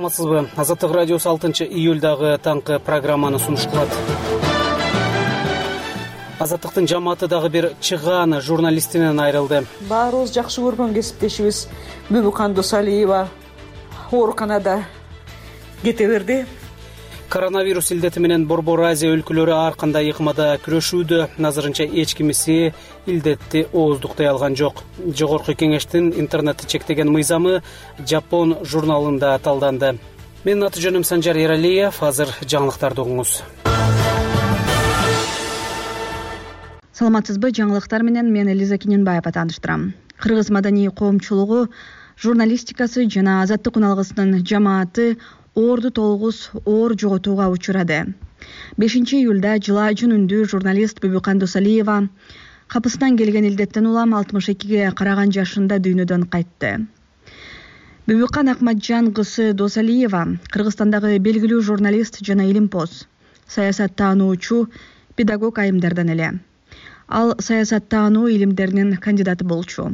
саламатсызбы? Азаттык радиосу 6-июлдагы таңкы программаны сунуштурат. Азаттыктын жамааты дагы бир чыгаан журналистинен айрылды. Баарыбыз жакшы көргөн кесиптешибиз Бүбүкан Досалиева ооруканада кете берди. Коронавирус илдети менен Борбор Азия өлкөлөрү ар кандай ыкмада күрөшүүдө. Азырынча эч кимиси илдетти ооздуктай алган жок. Жогорку кеңештин интернетти чектеген мыйзамы Жапон журналында талданды. Менин аты жөнүм Санжар Эралиев. Азыр жаңылыктарды угуңуз. Саламатсызбы? Жаңылыктар менен мен Элиза Кененбаева тааныштырам. Кыргыз маданий коомчулугу журналистикасы жана азаттык уналгысынын жамааты оорду толгус оор жоготууга учурады. 5-июлда жылаажын үндүү журналист Бүбүкан Досалиева капысынан келген илдеттен улам 62-ге караган жашында дүйнөдөн кайтты. Бүбүкан Акматжан кызы Досалиева Кыргызстандагы белгилүү журналист жана илимпоз, саясаттануучу, педагог айымдардан эле. Ал саясаттануу илимдеринин кандидаты болчу.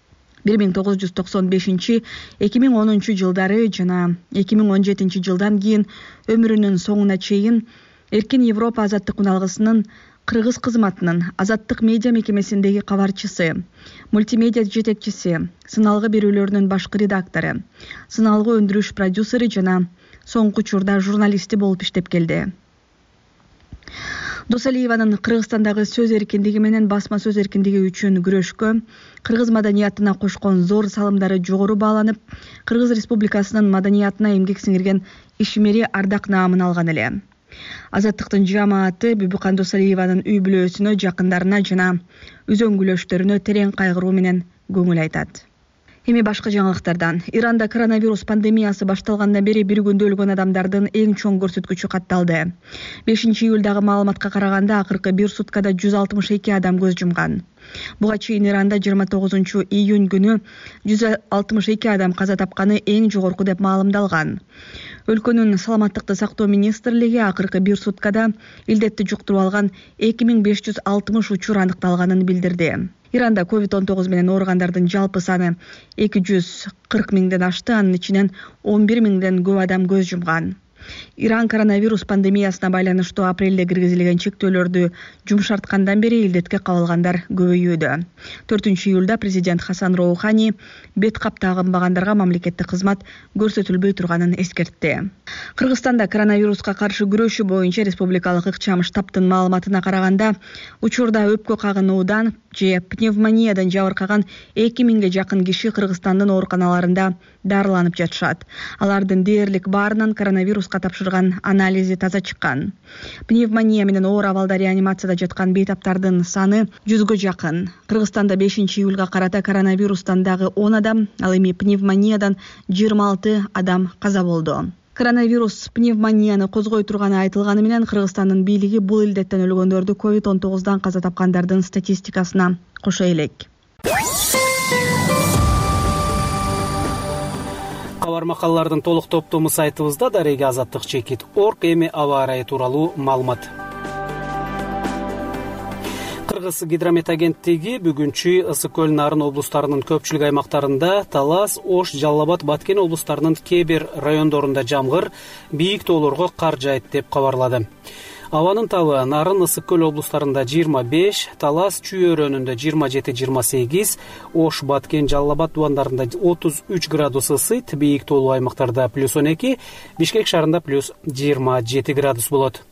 1995-2010 жылдары жана 2017 жылдан кийин өмүрүнүн соңуна чейин Эркин Европа азаттык уналгысынын Кыргыз кызматынын азаттык медиа мекемесиндеги кабарчысы, мультимедиа жетекчиси, сыналгы берүүлөрүнүн башкы редактору, сыналгы өндүрүш продюсери жана соңку учурда журналисти болуп иштеп келди. Досалиеванын Кыргызстандагы сөз эркиндиги менен басма сөз эркиндиги үчүн күрөшкө, кыргыз маданиятына кошкон зор салымдары жогору бааланып, Кыргыз Республикасынын маданиятына эмгек сиңирген ишмери ардак наамын алган эле. Азаттыктын жамааты Бүбүкан Досалиеванын үй бүлөсүнө, жакындарына жана үзөңгүлөштөрүнө терең кайгыруу менен көңүл айтат. Эми башка жаңылыктардан. Иранда коронавирус пандемиясы башталгандан бери бир күндө өлгөн адамдардын эң чоң көрсөткүчү катталды. 5-июлдагы маалыматка караганда акыркы бир суткада 162 адам көз жумган. Буга чейин Иранда 29-июнь күнү 162 адам каза тапканы эң жогорку деп маалымдалган. Өлкөнүн саламаттыкты сактоо министрлиги акыркы бир суткада илдетти жуктуруп алган 2560 учур аныкталганын билдирди. Иранда COVID-19 менен ооругандардын жалпы саны 240 миңден ашты, анын ичинен 11 миңден көп адам көз жумган. Иран коронавирус пандемиясына байланыштуу апрелде киргизилген чектөөлөрдү жумшарткандан бери илдетке кабылгандар көбөйүүдө. 4-июлда президент Хасан Роухани бет кап тагынбагандарга мамлекеттик кызмат көрсөтүлбөй турганын эскертти. Кыргызстанда коронавируска каршы күрөшүү боюнча республикалык ыкчам штабтын маалыматына караганда, учурда өпкө кагынуудан же пневмониядан жабыркаган 2000ге жакын киши Кыргызстандын ооруканаларында дарыланып жатышат. Алардын дээрлик баарынан коронавируска тапшырган анализи таза чыккан. Пневмония менен оор абалда реанимацияда жаткан бейтаптардын саны 100гө жакын. Кыргызстанда 5-июлга карата коронавирустан дагы 10 адам, ал эми пневмониядан 26 адам каза болду. Коронавирус пневмонияны козгой турганы айтылганы менен Кыргызстандын бийлиги бул илдеттен өлгөндөрдү COVID-19 каза тапкандардын статистикасына кошо элек. Кабар макалалардын толук топтому сайтыбызда дареги azattik.org эми аба ырайы тууралуу маалымат. Кыргыз гидромет агенттиги бүгүнчү Ысык көл, Нарын облустарынын көпчүлүк аймактарында, Талас, Ош, Жалал Абад, Баткен облустарынын кээ бир райондорунда жамгыр, бийик тоолорго кар жаайт деп кабарлады. Абанын табы Нарын, Ысык көл облустарында 25, Талас, Чүй өрөөнүндө 27-28, Ош, Баткен, Жалал Абад дубандарында 33 градус ысыйт, бийик тоолуу аймактарда +12, Бишкек шаарында +27 градус болот.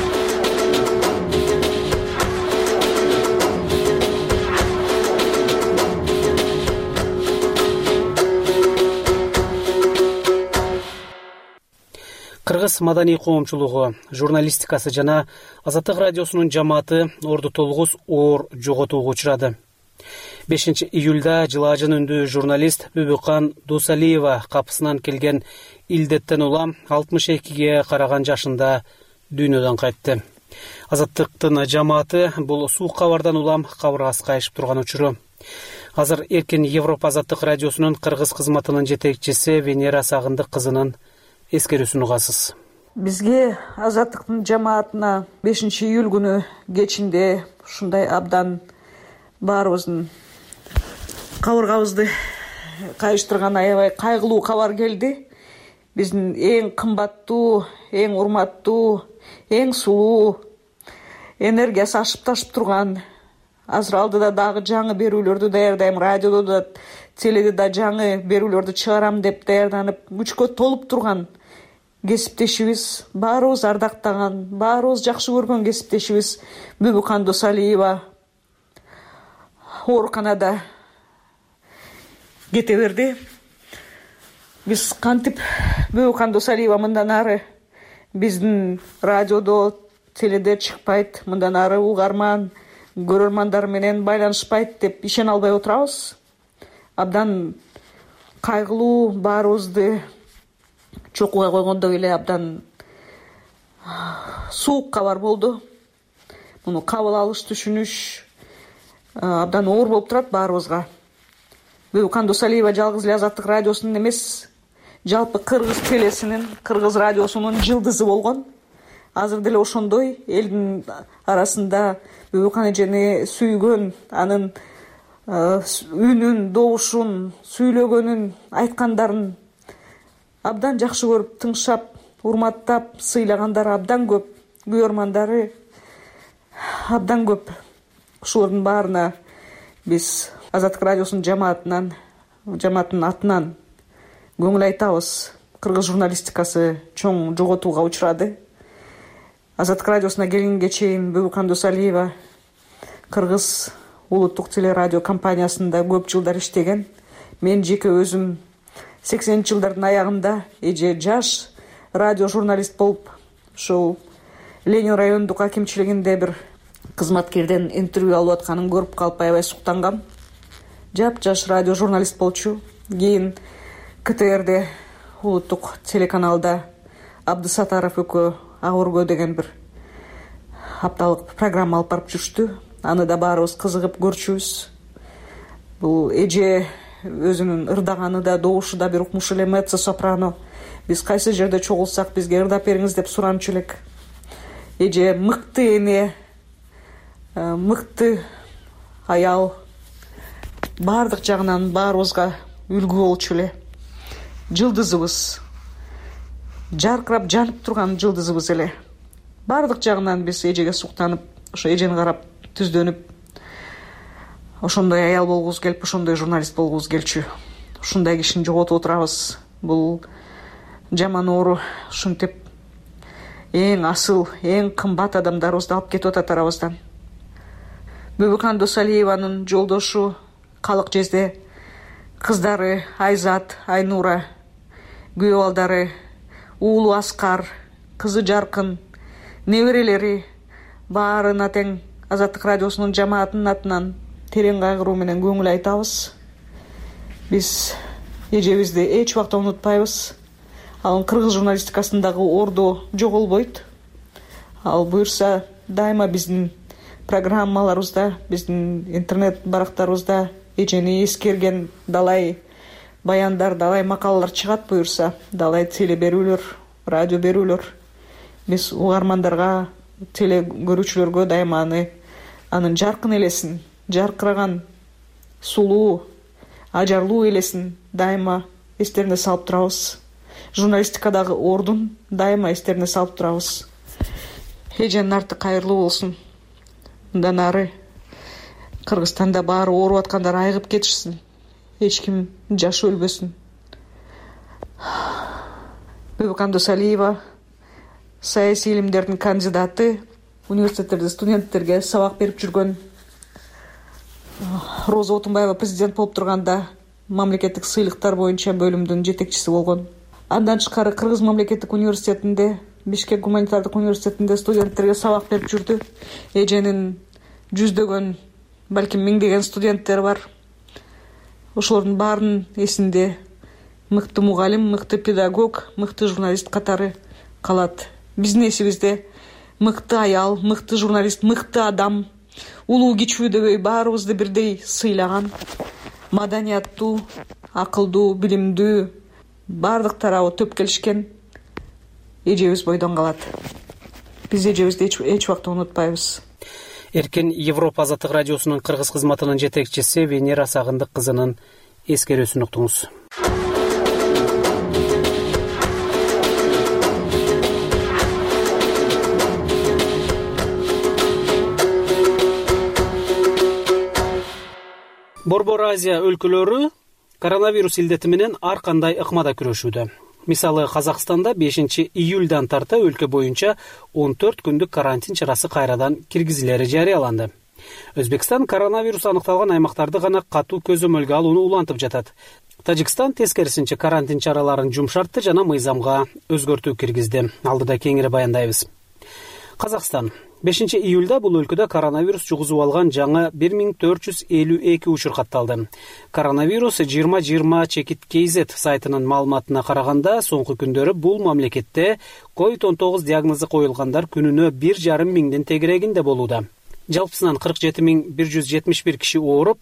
Кыргыз маданий коомчулугу, журналистикасы жана Азаттык радиосунун жамааты орду толгус оор жоготууга учурады. 5-июлда жылаажын үндүү журналист Бүбүкан Досалиева капысынан келген илдеттен улам 62ге караган жашында дүйнөдөн кайтты. Азаттыктын жамааты бул суук кабардан улам кабыргасы кайышып турган учуру. Азыр Эркин Европа азаттык радиосунун кыргыз кызматынын жетекчиси Венера Сагындык кызынын эскерүүсүн угасыз. Бизге азаттыктын жамаатына 5-июль күнү кечинде ушундай абдан баарыбыздын кабыргабызды кайыштырган аябай кайгылуу кабар келди. биздин эң кымбаттуу, эң урматтуу, эң сулуу, энергиясы ашып ташып турган, азыр алдыда дагы жаңы берүүлөрдү даярдайм, радиодо да, теледе да жаңы берүүлөрдү чыгарам деп даярданып, күчкө толуп турган кесиптешибиз, баарыбыз ардактаган, баарыбыз жакшы көргөн кесиптешибиз Бүбүкан Досалиева ооруканада кете берди. Биз кантип Бүбүкан Досалиева мындан ары биздин радиодо, теледе чыкпайт, мындан ары угарман, көрөрмандар менен байланышпайт деп ишене албай отурабыз. Абдан кайгылуу, баарыбызды чокуга койгондой эле абдан суук кабар болду. Муну кабыл алыш, түшүнүш абдан оор болуп турат баарыбызга. Бүбүкан Досалиева жалгыз эле Азаттык радиосунун эмес, жалпы кыргыз телесинин, кыргыз радиосунун жылдызы болгон. Азыр деле ошондой элдин арасында Бүбүкан эжени сүйгөн, анын үнүн, добушун, сүйлөгөнүн, айткандарын абдан жакшы көрүп, тыңшап, урматтап, сыйлагандар абдан көп, көрөрмандары абдан көп. Ушулардын баарына биз Азаттык радиосунун жамаатынын атынан көңүл айтабыз. Кыргыз журналистикасы чоң жоготууга учурады. Азаттык радиосуна келгенге чейин Бүбүкан Досалиева Кыргыз улуттук телерадио компаниясында көп жылдар иштеген. Мен жеке өзүм 80-жылдардын аягында эже жаш радио журналист болуп, ушул Ленин райондук акимчилигинде бир кызматкерден интервью алып атканын көрүп калып аябай суктангам. Жап-жаш радио журналист болчу. Кийин КТРде улуттук телеканалда Абдысатаров экөө Агургө деген бир апталык программа алып барып жүрүштү. Аны да баарыбыз кызыгып көрчүбүз. Бул эже өзүнүн ырдаганы да, добушу да бир укмуш эле, меццо сопрано. Биз кайсы жерде чогулсак бизге ырдап бериңиз деп суранчу элек. Эже мыкты эне, мыкты аял, баардык жагынан баарыбызга үлгү болчу эле. Жылдызыбыз, жаркырап жанып турган жылдызыбыз эле. Баардык жагынан биз эжеге суктанып, ошо эжени карап түздөнүп, ошондой аял болгубуз келип, ошондой журналист болгубуз келчү. Ушундай кишини жоготуп отурабыз. Бул жаман оору ушинтип эң асыл, эң кымбат адамдарыбызды алып кетип атат арабыздан. Бүбүкан Досалиеванын жолдошу, калык жезде кыздары Айзат, Айнура, күйөө балдары уулу Аскар, кызы Жаркын, неберелери баарына тең Азаттык радиосунун жамаатынын атынан терең кайгыруу менен көңүл айтабыз. Биз эжебизди эч убакта унутпайбыз. Ал кыргыз журналистикасындагы ордо жоголбойт. Ал буюрса дайыма биздин программаларыбызда, биздин интернет барактарыбызда эжени эскерген далай баяндар, далай макалалар чыгат буюрса, далай теле берүүлөр, радио берүүлөр. Биз угармандарга, теле көрүүчүлөргө дайыма анын жаркын элесин, жаркыраган, сулуу, ажарлуу элесин дайыма эстерине салып турабыз. Журналистикадагы ордун дайыма эстерине салып турабыз. Эженин арты кайырлуу болсун. Мындан ары Кыргызстанда баары ооруп аткандар айыгып кетишсин. Эч ким жашы өлбөсүн. Бүбүкан Досалиева саясий илимдердин кандидаты, университеттерде студенттерге сабак берип жүргөн. Роза Отунбаева президент болуп турганда мамлекеттик сыйлыктар боюнча бөлүмдүн жетекчиси болгон. Андан тышкары Кыргыз мамлекеттик университетинде, Бишкек гуманитардык университетинде студенттерге сабак берип жүрдү. Эженин жүздөгөн, балким миңдеген студенттери бар. Ошолордун баарынын эсинде мыкты мугалим, мыкты педагог, мыкты журналист катары калат. Биздин эсибизде мыкты аял, мыкты журналист, мыкты адам, улуу кичүү дебей баарыбызды бирдей сыйлаган, маданияттуу, акылдуу, билимдүү, баардык тарабы төп келишкен эжебиз бойдон калат. Биз эжебизди эч убакта унутпайбыз. Эркен Европа Азаттык радиосунун кыргыз кызматынын жетекчиси Венера Сагындык кызынын эскерүүсүн уктуңуз. Борбор Азия өлкөлөрү коронавирус илдети менен ар кандай ыкмада күрөшүүдө. Мисалы, Казакстанда 5 июлдан тарта өлкө боюнча 14 күндүк карантин чарасы кайрадан киргизилери жарыяланды. Өзбекстан коронавирус аныкталган аймактарды гана катуу көзөмөлгө алууну улантып жатат. Тажикстан тескерисинче карантин чараларын жумшартты жана мыйзамга өзгөртүү киргизди. Алдыда кеңири баяндайбыз. Казакстан 5 июлда бул өлкөдө коронавирус жугузуп алган жаңы 1452 учур катталды. Коронавирус 2020 чекит KZ сайтынын маалыматына караганда, соңку күндөрү бул мамлекетте COVID-19 диагнозу коюлгандар күнүнө 1,5 миңден тегерегинде болууда. Жалпысынан 47,171 киши ооруп,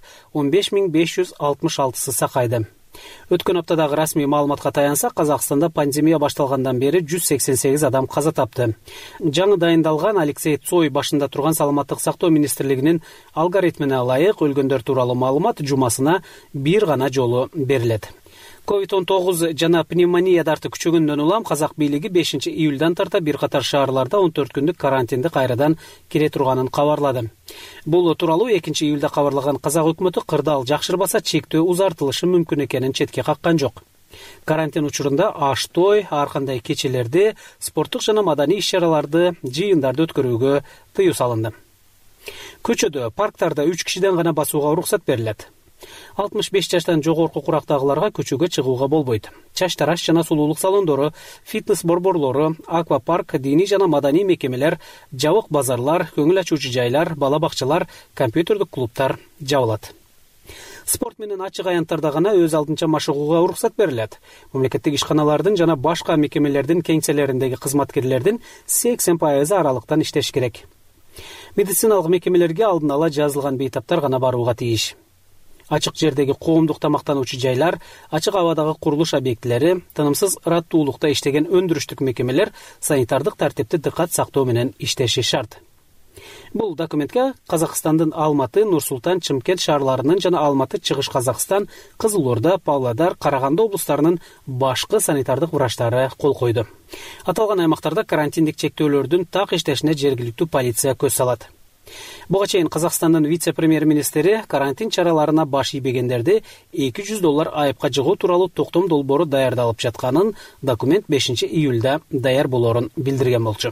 15,566 сакайды. Өткөн аптадагы расмий маалыматка таянсак, Казакстанда пандемия башталгандан бери 188 адам каза тапты. Жаңы дайындалган Алексей Цой башында турган Саламаттык сактоо министрлигинин алгоритмине ылайык өлгөндөр тууралуу маалымат жумасына бир гана жолу берилет. COVID-19 жана пневмония дарты күчөгөндөн улам казак бийлиги 5 июлдан тарта бир катар шаарларда 14 күндүк карантинди кайрадан кире турганын кабарлады. Бул тууралуу 2 июлда кабарлаган казак өкмөтү кырдаал жакшырбаса чектөө узартылышы мүмкүн экенин четке каккан жок. Карантин учурунда аш той, ар кандай кечелерди, спорттук жана маданий иш-чараларды, жыйындарды өткөрүүгө тыюу салынды. Көчөдө, парктарда 3 кишиден гана басууга уруксат берилет. 65 жаштан жогорку курактагыларга көчөгө чыгууга болбойт. Чач тараш жана сулуулук салондору, фитнес борборлору, аквапарк, диний жана маданий мекемелер, жабык базарлар, көңүл ачуучу жайлар, бала бакчалар, компьютердик клубтар жабылат. Спорт менен ачык аянттарда гана өз алдынча машыгууга уруксат берилет. Мамлекеттик ишканалардын жана башка мекемелердин кеңселериндеги кызматкерлердин 80% аралыктан иштеш керек. Медициналык мекемелерге алдын ала жазылган бейтаптар гана барууга тийиш. Ачык жердеги коомдук тамактануучу жайлар, ачык абадагы курулуш объектилери, тынымсыз ыраттуулукта иштеген өндүрүштүк мекемелер санитардык тартипти дыккат сактоо менен иштеши шарт. Бул документке Казакстандын Алматы, Нур-Султан, Чымкент шаарларынын жана Алматы, Чыгыш Казакстан, Кызыл Орда, Павлодар, Караганды облустарынын башкы санитардык врачтары кол койду. Аталган аймактарда карантиндик чектөөлөрдүн так иштешине жергиликтүү полиция көз салат. Буга чейин Казакстандын вице-премьер-министри карантин чараларына баш ийбегендерди $200 айыпка жыгуу тууралуу токтом долбоору даярдалып жатканын документ 5 июлда даяр болорун билдирген болчу.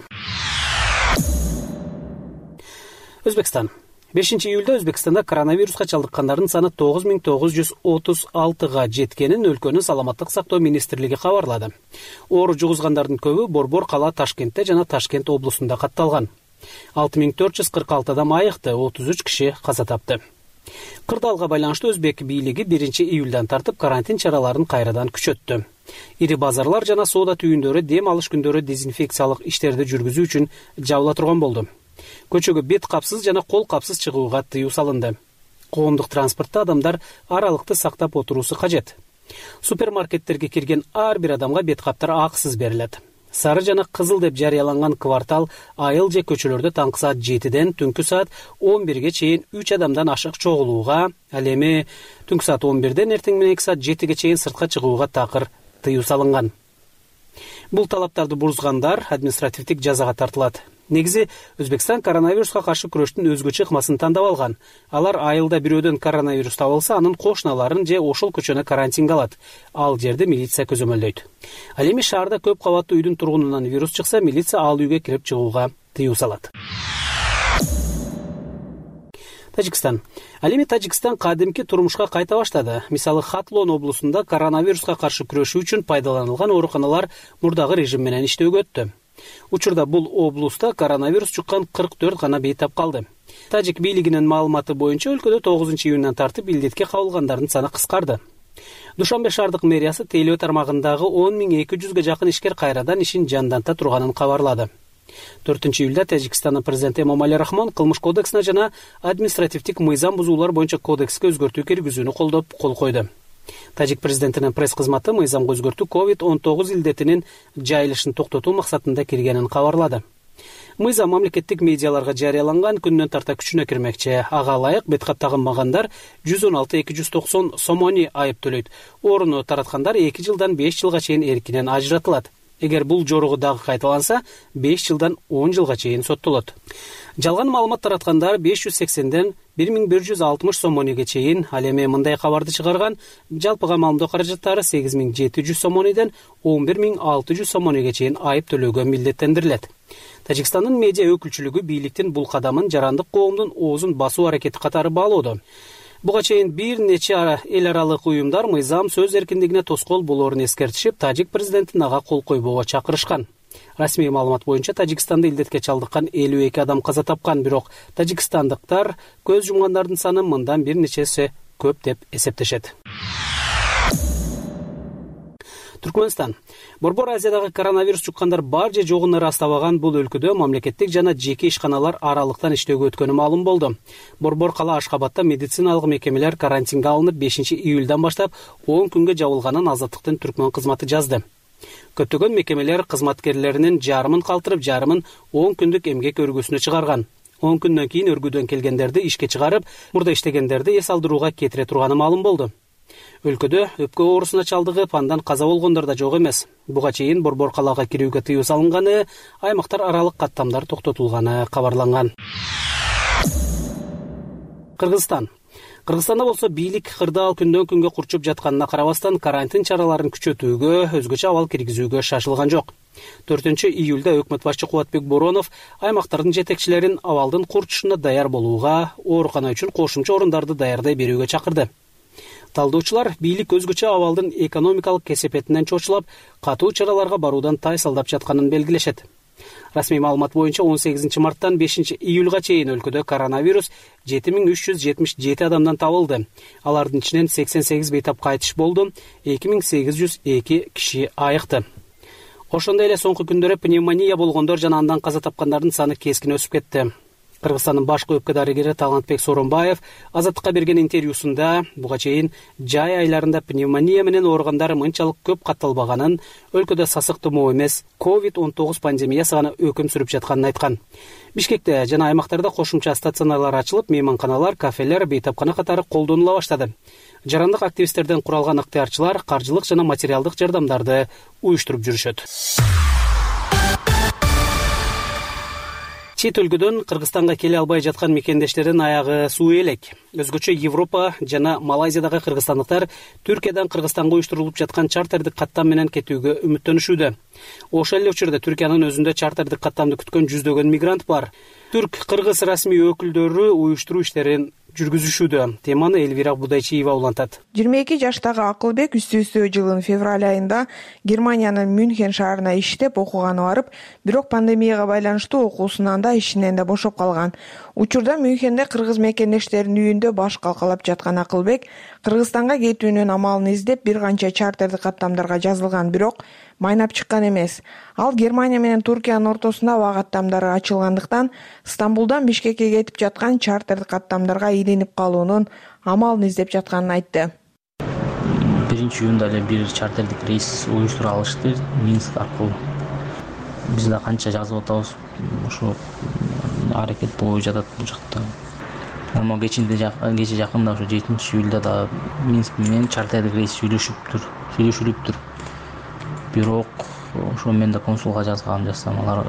Өзбекстан 5 июлда Өзбекстанда коронавируска чалдыккандардын саны 9936га жеткенин өлкөнүн саламаттык сактоо министрлиги кабарлады. Оору жугузгандардын көбү Борбор кала Ташкентте жана Ташкент облусунда катталган. 6446 адам айыкты, 33 киши каза тапты. Кырдаалга байланыштуу Өзбек бийлиги 1 июлдан тартып карантин чараларын кайрадан күчөттү. Ири базарлар жана соода түйүндөрү дем алыш күндөрү дезинфекциялык иштерди жүргүзүү үчүн жабыла турган болду. Көчөгө бет капсыз жана кол капсыз чыгууга тыюу салынды. Коомдук транспортто адамдар аралыкты сактап отуруусу кажет. Супермаркеттерге кирген ар бир адамга бет каптар акысыз берилет. Сары жана кызыл деп жарыяланган квартал айыл же көчөлөрдө таңкы саат 7ден түнкү саат 11ге чейин 3 адамдан ашык чогулууга, ал эми түнкү саат 11ден эртең менен 2 саат 7ге чейин сыртка чыгууга такыр тыюу салынган. Бул талаптарды бузгандар административдик жазага тартылат. Негизи Өзбекстан коронавируска каршы күрөштүн өзгөчө ыкмасын тандап алган. Алар айылда бирөөдөн коронавирус табылса, анын кошуналарын же ошол көчөнө карантинге алат. Ал жерди милиция көзөмөлдөйт. Ал эми шаарда көп кабаттуу үйдүн тургунунан вирус чыкса, милиция ал үйгө кирип чыгууга тыюу салат. Тажикстан. Ал эми Тажикстан кадимки турмушка кайта баштады. Мисалы, Хатлон облусунда коронавируска каршы күрөшүү үчүн пайдаланылган ооруканалар мурдагы режим менен иштөөгө өттү. Учурда бул облуста коронавирус чуккан 44 гана бейтап калды. Тажик бийлигинин маалыматы боюнча өлкөдө 9 июндан тартып илдетке кабылгандардын саны кыскарды. Душанбе шаардык мэриясы тейлөө тармагындагы 10200га жакын ишкер кайрадан ишин жанданта турганын кабарлады. 4 июлда Тажикстандын президенти Эмомали Рахмон кылмыш кодексине жана административдик мыйзам бузуулар боюнча кодекске өзгөртүү киргизүүнү колдоп кол койду. Тажик президентинин пресс-кызматы мыйзамга өзгөртүү COVID-19 илдетинин жайылышын токтотуу максатында киргенин кабарлады. Мыйзам мамлекеттик медиаларга жарыяланган күндөн тарта күчүнө кирмекчи. Ага ылайык беткап тагынмагандар 116-290 сомони айып төлөйт. Орунду тараткандар 2 жылдан 5 жылга чейин эркинен ажыратылат. Эгер бул жоругу дагы кайталанса, 5 жылдан 10 жылга чейин соттолот. Жалган маалымат тараткандар 580ден 1160 сом монеге чейин, ал эми мындай кабарды чыгарган жалпы камалымдоо каражаттары 8700 сом монеден 11600 сом монеге чейин айып төлөөгө милдеттендирилет. Тажикстандын медиа өкүлчүлүгү бийликтин бул кадамын жарандык коомдун оозун басуу аракети катары баалоодо. Буга чейин бир нече эл аралык уюмдар мыйзам сөз эркиндигине тоскоол болоорун эскертишип, тажик президентин ага кол койбоого чакырышкан. Расмий маалымат боюнча Тажикстанда илдетке чалдыккан 52 адам каза тапкан, бирок тажикстандыктар көз жумгандардын саны мындан бир нече эсе көп деп эсептешет. Түркмөнстан. Борбор Азиядагы коронавирус жуккандар бар же жогун ырастабаган бул өлкөдө мамлекеттик жана жеке ишканалар аралыктан иштөөгө өткөнү маалым болду. Борбор кала Ашкабадта медициналык мекемелер карантинге алынып 5 июлдан баштап 10 күнгө жабылганын Азаттыктын түркмөн кызматы жазды. Көптөгөн мекемелер кызматкерлеринин жарымын калтырып, жарымын 10 күндүк эмгек өргүсүнө чыгарган. 10 күндөн кийин өргүдөн келгендерди ишке чыгарып, мурда иштегендерди эс алдырууга кетире турганы маалым болду. Өлкөдө өпкө оорусуна чалдыгып, андан каза болгондор да жок эмес. Буга чейин борбор калаага кирүүгө тыюу салынганы, аймактар аралык каттамдар токтотулганы кабарланган. Кыргызстан. Кыргызстанда болсо бийлик кырдаал күндөн күнгө курчуп жатканына карабастан карантин чараларын күчөтүүгө, өзгөчө абал киргизүүгө шашылган жок. 4 июлда өкмөт башчы Кубатбек Боронов аймактардын жетекчилерин абалдын курчушуна даяр болууга, оорукана үчүн кошумча орундарды даярдай берүүгө чакырды. Талдоочулар бийлик өзгөчө абалдын экономикалык кесепетинен чочулап, катуу чараларга баруудан тайсалдап жатканын белгилешет. Расмий маалымат боюнча 18 марттан 5 июлга чейин өлкөдө коронавирус 7377 адамдан табылды. Алардын ичинен 88 бейтап кайтыш болду, 2802 киши айыкты. Ошондой эле соңку күндөрү пневмония болгондор жана андан каза тапкандардын саны кескин өсүп кетти. Кыргызстандын башкы өпкө дарыгери Талантбек Сооронбаев Азаттыкка берген интервьюсунда буга чейин жай айларында пневмония менен ооругандар мынчалык көп катталбаганын, өлкөдө сасык тумоо эмес, COVID-19 пандемиясы гана өкүм сүрүп жатканын айткан. Бишкекте жана аймактарда кошумча стационарлар ачылып, мейманканалар, кафелер, бейтапкана катары колдонула баштады. Жарандык активисттерден куралган ыктыярчылар каржылык жана материалдык жардамдарды уюштуруп жүрүшөт. Чет өлкөдөн Кыргызстанга келе албай жаткан мекендештердин аягы суу элек. Өзгөчө Европа жана Малайзиядагы кыргызстандыктар Түркиядан Кыргызстанга уюштурулуп жаткан чартердик каттам менен кетүүгө үмүттөнүшүүдө. Ошол эле учурда Түркиянын өзүндө чартердик каттамды күткөн жүздөгөн мигрант бар. Түрк-кыргыз расмий өкүлдөрү уюштуруу иштерин жүргүзүшүүдө. Теманы Элвира Будайчиева улантат. 22 жаштагы Акылбек үстү-үстү жылдын февраль айында Германиянын Мюнхен шаарына иштеп окуганы барып, бирок пандемияга байланыштуу окуусунан да ишинен да бошоп калган. Учурда Мюнхенде кыргыз мекендештеринин үйүндө баш калкалап жаткан Акылбек Кыргызстанга кетүүнүн амалын издеп бир канча чартердик каттамдарга жазылган, бирок майнап чыккан эмес. Ал Германия менен Туркиянын ортосунда аба каттамдары ачылгандыктан Стамбулдан Бишкекке кетип жаткан чартердик каттамдарга илинип калуунун амалын издеп жатканын айтты. 1 июнда эле бир чартердик рейс уюштура алышты Минск аркылуу. Биз да канча жазып атабыз, ошо аракет болуп жатат бул жакта. Эми кече жакында ошо 7 июлда да Минск менен чартердик рейс сүйлөшүлүптүр. Бирок ошо мен да консулга жазсам, алар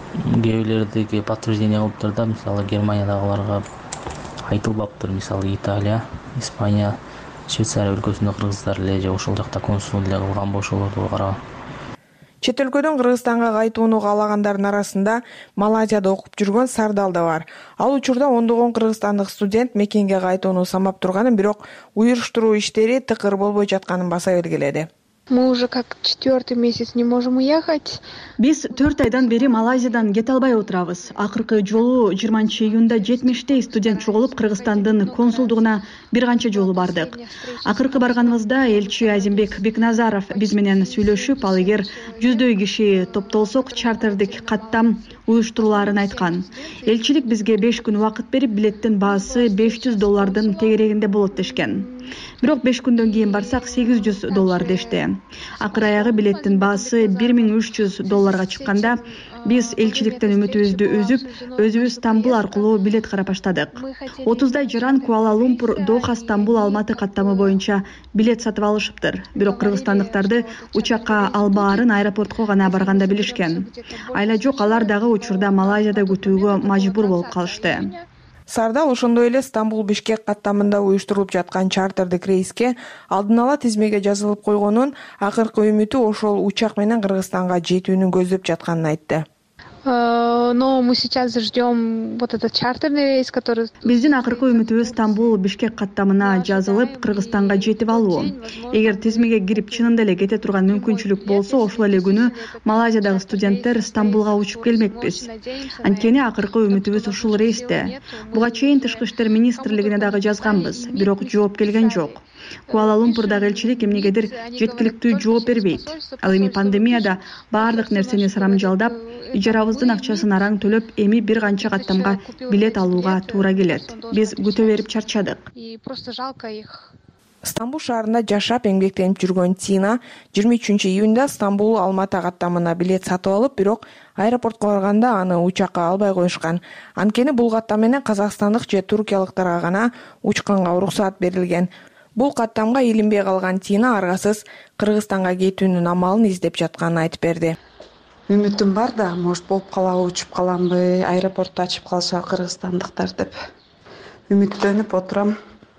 кээ подтверждение кылыптыр да, мисалы Германиядагыларга айтылбаптыр, мисалы Италия, Испания, Швейцария өлкөсүндө кыргыздар эле же ошол жакта консул эле кылган болушолорду караган. Чет өлкөдөн Кыргызстанга кайтууну каалагандардын арасында Малайзияда окуп жүргөн Сардал да бар. Ал учурда ондогон кыргызстандык студент мекенге кайтууну самап турганын, бирок уюштуруу иштери тыкыр болбой жатканын баса белгиледи. Мы уже как 4-й месяц не можем уехать. Биз 4 айдан бери Малайзиядан кете албай отурабыз. Акыркы жолу 20 июнда 70 студент чогулуп Кыргызстандын консулдугуна бир канча жолу бардык. Акыркы барганыбызда элчи Азимбек Бекназаров биз менен сүйлөшүп, ал эгер 100 киши топтолсок чартердик каттам уюштуруларын айткан. Элчилик бизге 5 күн убакыт берип, билеттин баасы $500 тегерегинде болот дешкен. Бирок 5 күндөн кийин барсак $800 дешти. Акыр аягы билеттин баасы $1300 чыкканда биз элчиликтен үмүтүбүздү үзүп, өзүбүз Стамбул аркылуу билет карап баштадык. 30дай жаран Куала-Лумпур, Доха, Стамбул, Алматы каттамы боюнча билет сатып алышыптыр. Бирок кыргызстандыктарды учакка албаарын аэропортко гана барганда билишкен. Айла жок, алар дагы учурда Малайзияда күтүүгө мажбур болуп калышты. Сардал ошондой эле Стамбул-Бишкек каттамында уюштурулуп жаткан чартердик рейске алдын ала тизмеге жазылып койгонун, акыркы үмүтү ошол учак менен Кыргызстанга жетүүнү көздөп жатканын айтты. Но мы сейчас ждем вот этот чартерный рейс, который... Биздин акыркы үмүтүбүз Стамбул, Бишкек каттамына жазылып, Кыргызстанга жетип алуу. Эгер тизмеге кирип чынында эле кете турган мүмкүнчүлүк болсо, ошол эле күнү Малайзиядагы студенттер Стамбулга учуп келмекпиз. Анткени акыркы үмүтүбүз ушул рейсте. Буга чейин Тышкы иштер министрлигине дагы жазганбыз, бирок жооп келген жок. Куала-Лумпурдагы элчилик эмнегедир жеткиликтүү жооп бербейт. Ал эми пандемияда баардык нерсени сарамжалдап, ижарабыздын акчасын араң төлөп, эми бир канча каттамга билет алууга туура келет. Биз күтө берип чарчадык. И просто жалко их. Стамбул шаарында жашап эмгектенип жүргөн Тина 23-июнда Стамбул Алматы каттамына билет сатып алып, бирок аэропортко барганда аны учакка албай коюшкан. Анткени бул каттам менен казакстандык же туркиялыктарга гана учканга уруксаат берилген. Бул каттамга илинбей калган Тина аргасыз Кыргызстанга кетүүнүн амалын издеп жатканын айтып берди. Үмүтүм бар да, может болуп калабы, учуп каламбы, аэропорту ачып калса кыргызстандыктар деп үмүттөнүп отурам.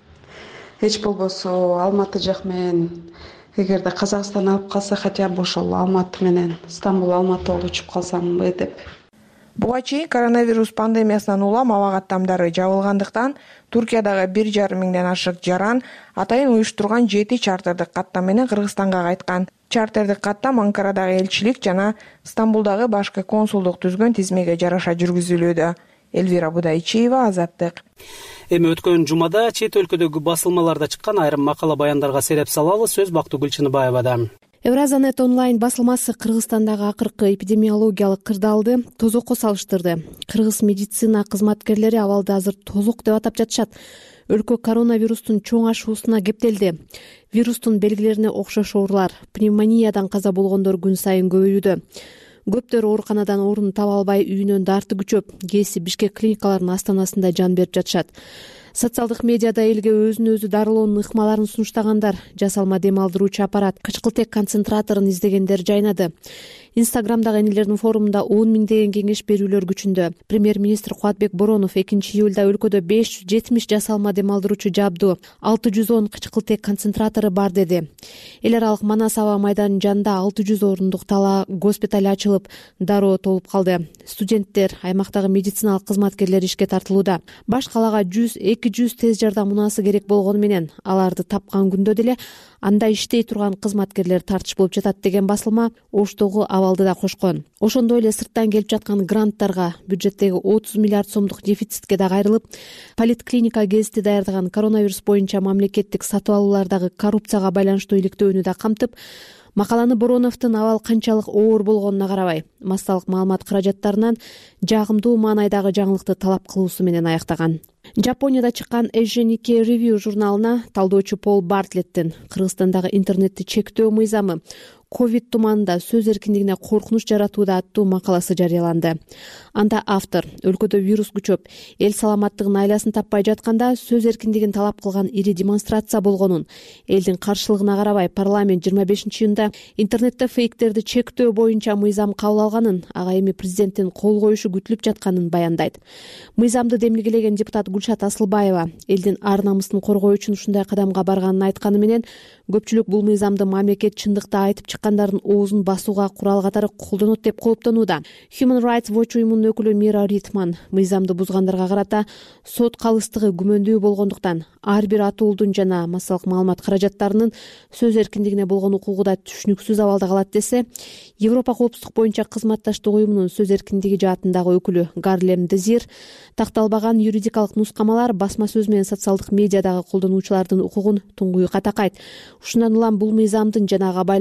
Эч болбосо Алматы жак менен, эгерде Казакстан алып калса, хотя бы ошол Алматы менен Стамбул Алматы болуп учуп калсамбы деп. Буга чейин коронавирус пандемиясынан улам аба каттамдары жабылгандыктан Туркиядагы 1,5 миңден ашык жаран атайын уюштурган 7 чартердик каттам менен Кыргызстанга кайткан. Чартердик каттам Анкарадагы элчилик жана Стамбулдагы башкы консулдук түзгөн тизмеге жараша жүргүзүлүүдө. Элвира Будайчиева, Азаттык. Эми өткөн жумада чет өлкөдөгү басылмаларда чыккан айрым макала баяндарга сереп салалы, сөз Бактыгүл Чыныбаевада. Евразанет онлайн басылмасы Кыргызстандагы акыркы эпидемиологиялык кырдаалды тозокко салыштырды. Кыргыз медицина кызматкерлери абалды азыр тозок деп атап жатышат. Өлкө коронавирустун чоң ашуусуна кептелди. Вирустун белгилерине окшош оорулар, пневмониядан каза болгондор күн сайын көбөйүүдө. Көптөр ооруканадан орун таба албай үйүнөн дарты күчөп, кээси Бишкек клиникаларынын астанасында жан берип жатышат. Социалдык медиада элге өзүн өзү дарылоонун ыкмаларын сунуштагандар, жасалма дем алдыруучу аппарат, кычкылтек концентраторун издегендер жайнады. Инстаграмдагы энелердин форумунда 10 миңдеген кеңеш берүүлөр күчүндө. Премьер-министр Кубатбек Боронов 2-июлда өлкөдө 570 жасалма дем алдыруучу жабдуу, 610 кычкылтек концентратору бар деди. Эл аралык Манас аба майданынын жанында 600 орундук тала госпиталь ачылып, дароо толуп калды. Студенттер, аймактагы медициналык кызматкерлер ишке тартылууда. Баш калаага 100-200 тез жардам унаасы керек болгону менен аларды тапкан күндө деле анда иштей турган кызматкерлер тартыш болуп жатат деген басылма оштогу абалды да кошкон. Ошондой эле сырттан келип жаткан гранттарга, бюджеттеги 30 миллиард сомдук дефицитке да кайрылып, политклиника гезити даярдаган коронавирус боюнча мамлекеттик сатып алуулардагы коррупцияга байланыштуу иликтөөнү да камтып, макаланы Бороновдун абал канчалык оор болгонуна карабай, массалык маалымат каражаттарынан жагымдуу маанайдагы жаңылыкты талап кылуусу менен аяктаган. Жапонияда чыккан Nikkei Review журналына талдоочу Пол Бартлеттин Кыргызстандагы интернетти чектөө мыйзамы ковид туманында сөз эркиндигине коркунуч жаратууда аттуу макаласы жарыяланды. Анда автор өлкөдө вирус күчөп, эл саламаттыгынын айласын таппай жатканда сөз эркиндигин талап кылган ири демонстрация болгонун, элдин каршылыгына карабай парламент 25-июнда интернетте фейктерди чектөө боюнча мыйзам кабыл алганын, ага эми президенттин кол коюшу күтүлүп жатканын баяндайт. Мыйзамды демилгелеген депутат Гүлшат Асылбаева элдин ар намысын коргоо үчүн ушундай кадамга барганын айтканы менен, көпчүлүк бул мыйзамды мамлекет чындыкта айтып чыккандардын оозун басууга курал катары колдонот деп кооптонууда. Human Rights Watch уюмунун өкүлү Мира Ритман мыйзамды бузгандарга карата сот калыстыгы күмөндүү болгондуктан ар бир атуулдун жана массалык маалымат каражаттарынын сөз эркиндигине болгон укугу да түшүнүксүз абалда калат десе, Европа коопсуздук боюнча кызматташтык уюмунун сөз эркиндиги жаатындагы өкүлү Гарлем Дезир такталбаган юридикалык нускамалар басма сөз менен социалдык медиадагы колдонуучулардын укугун туңгуюкка такайт. Ушундан улам бул мыйзамдын жана ага байланыштуу иш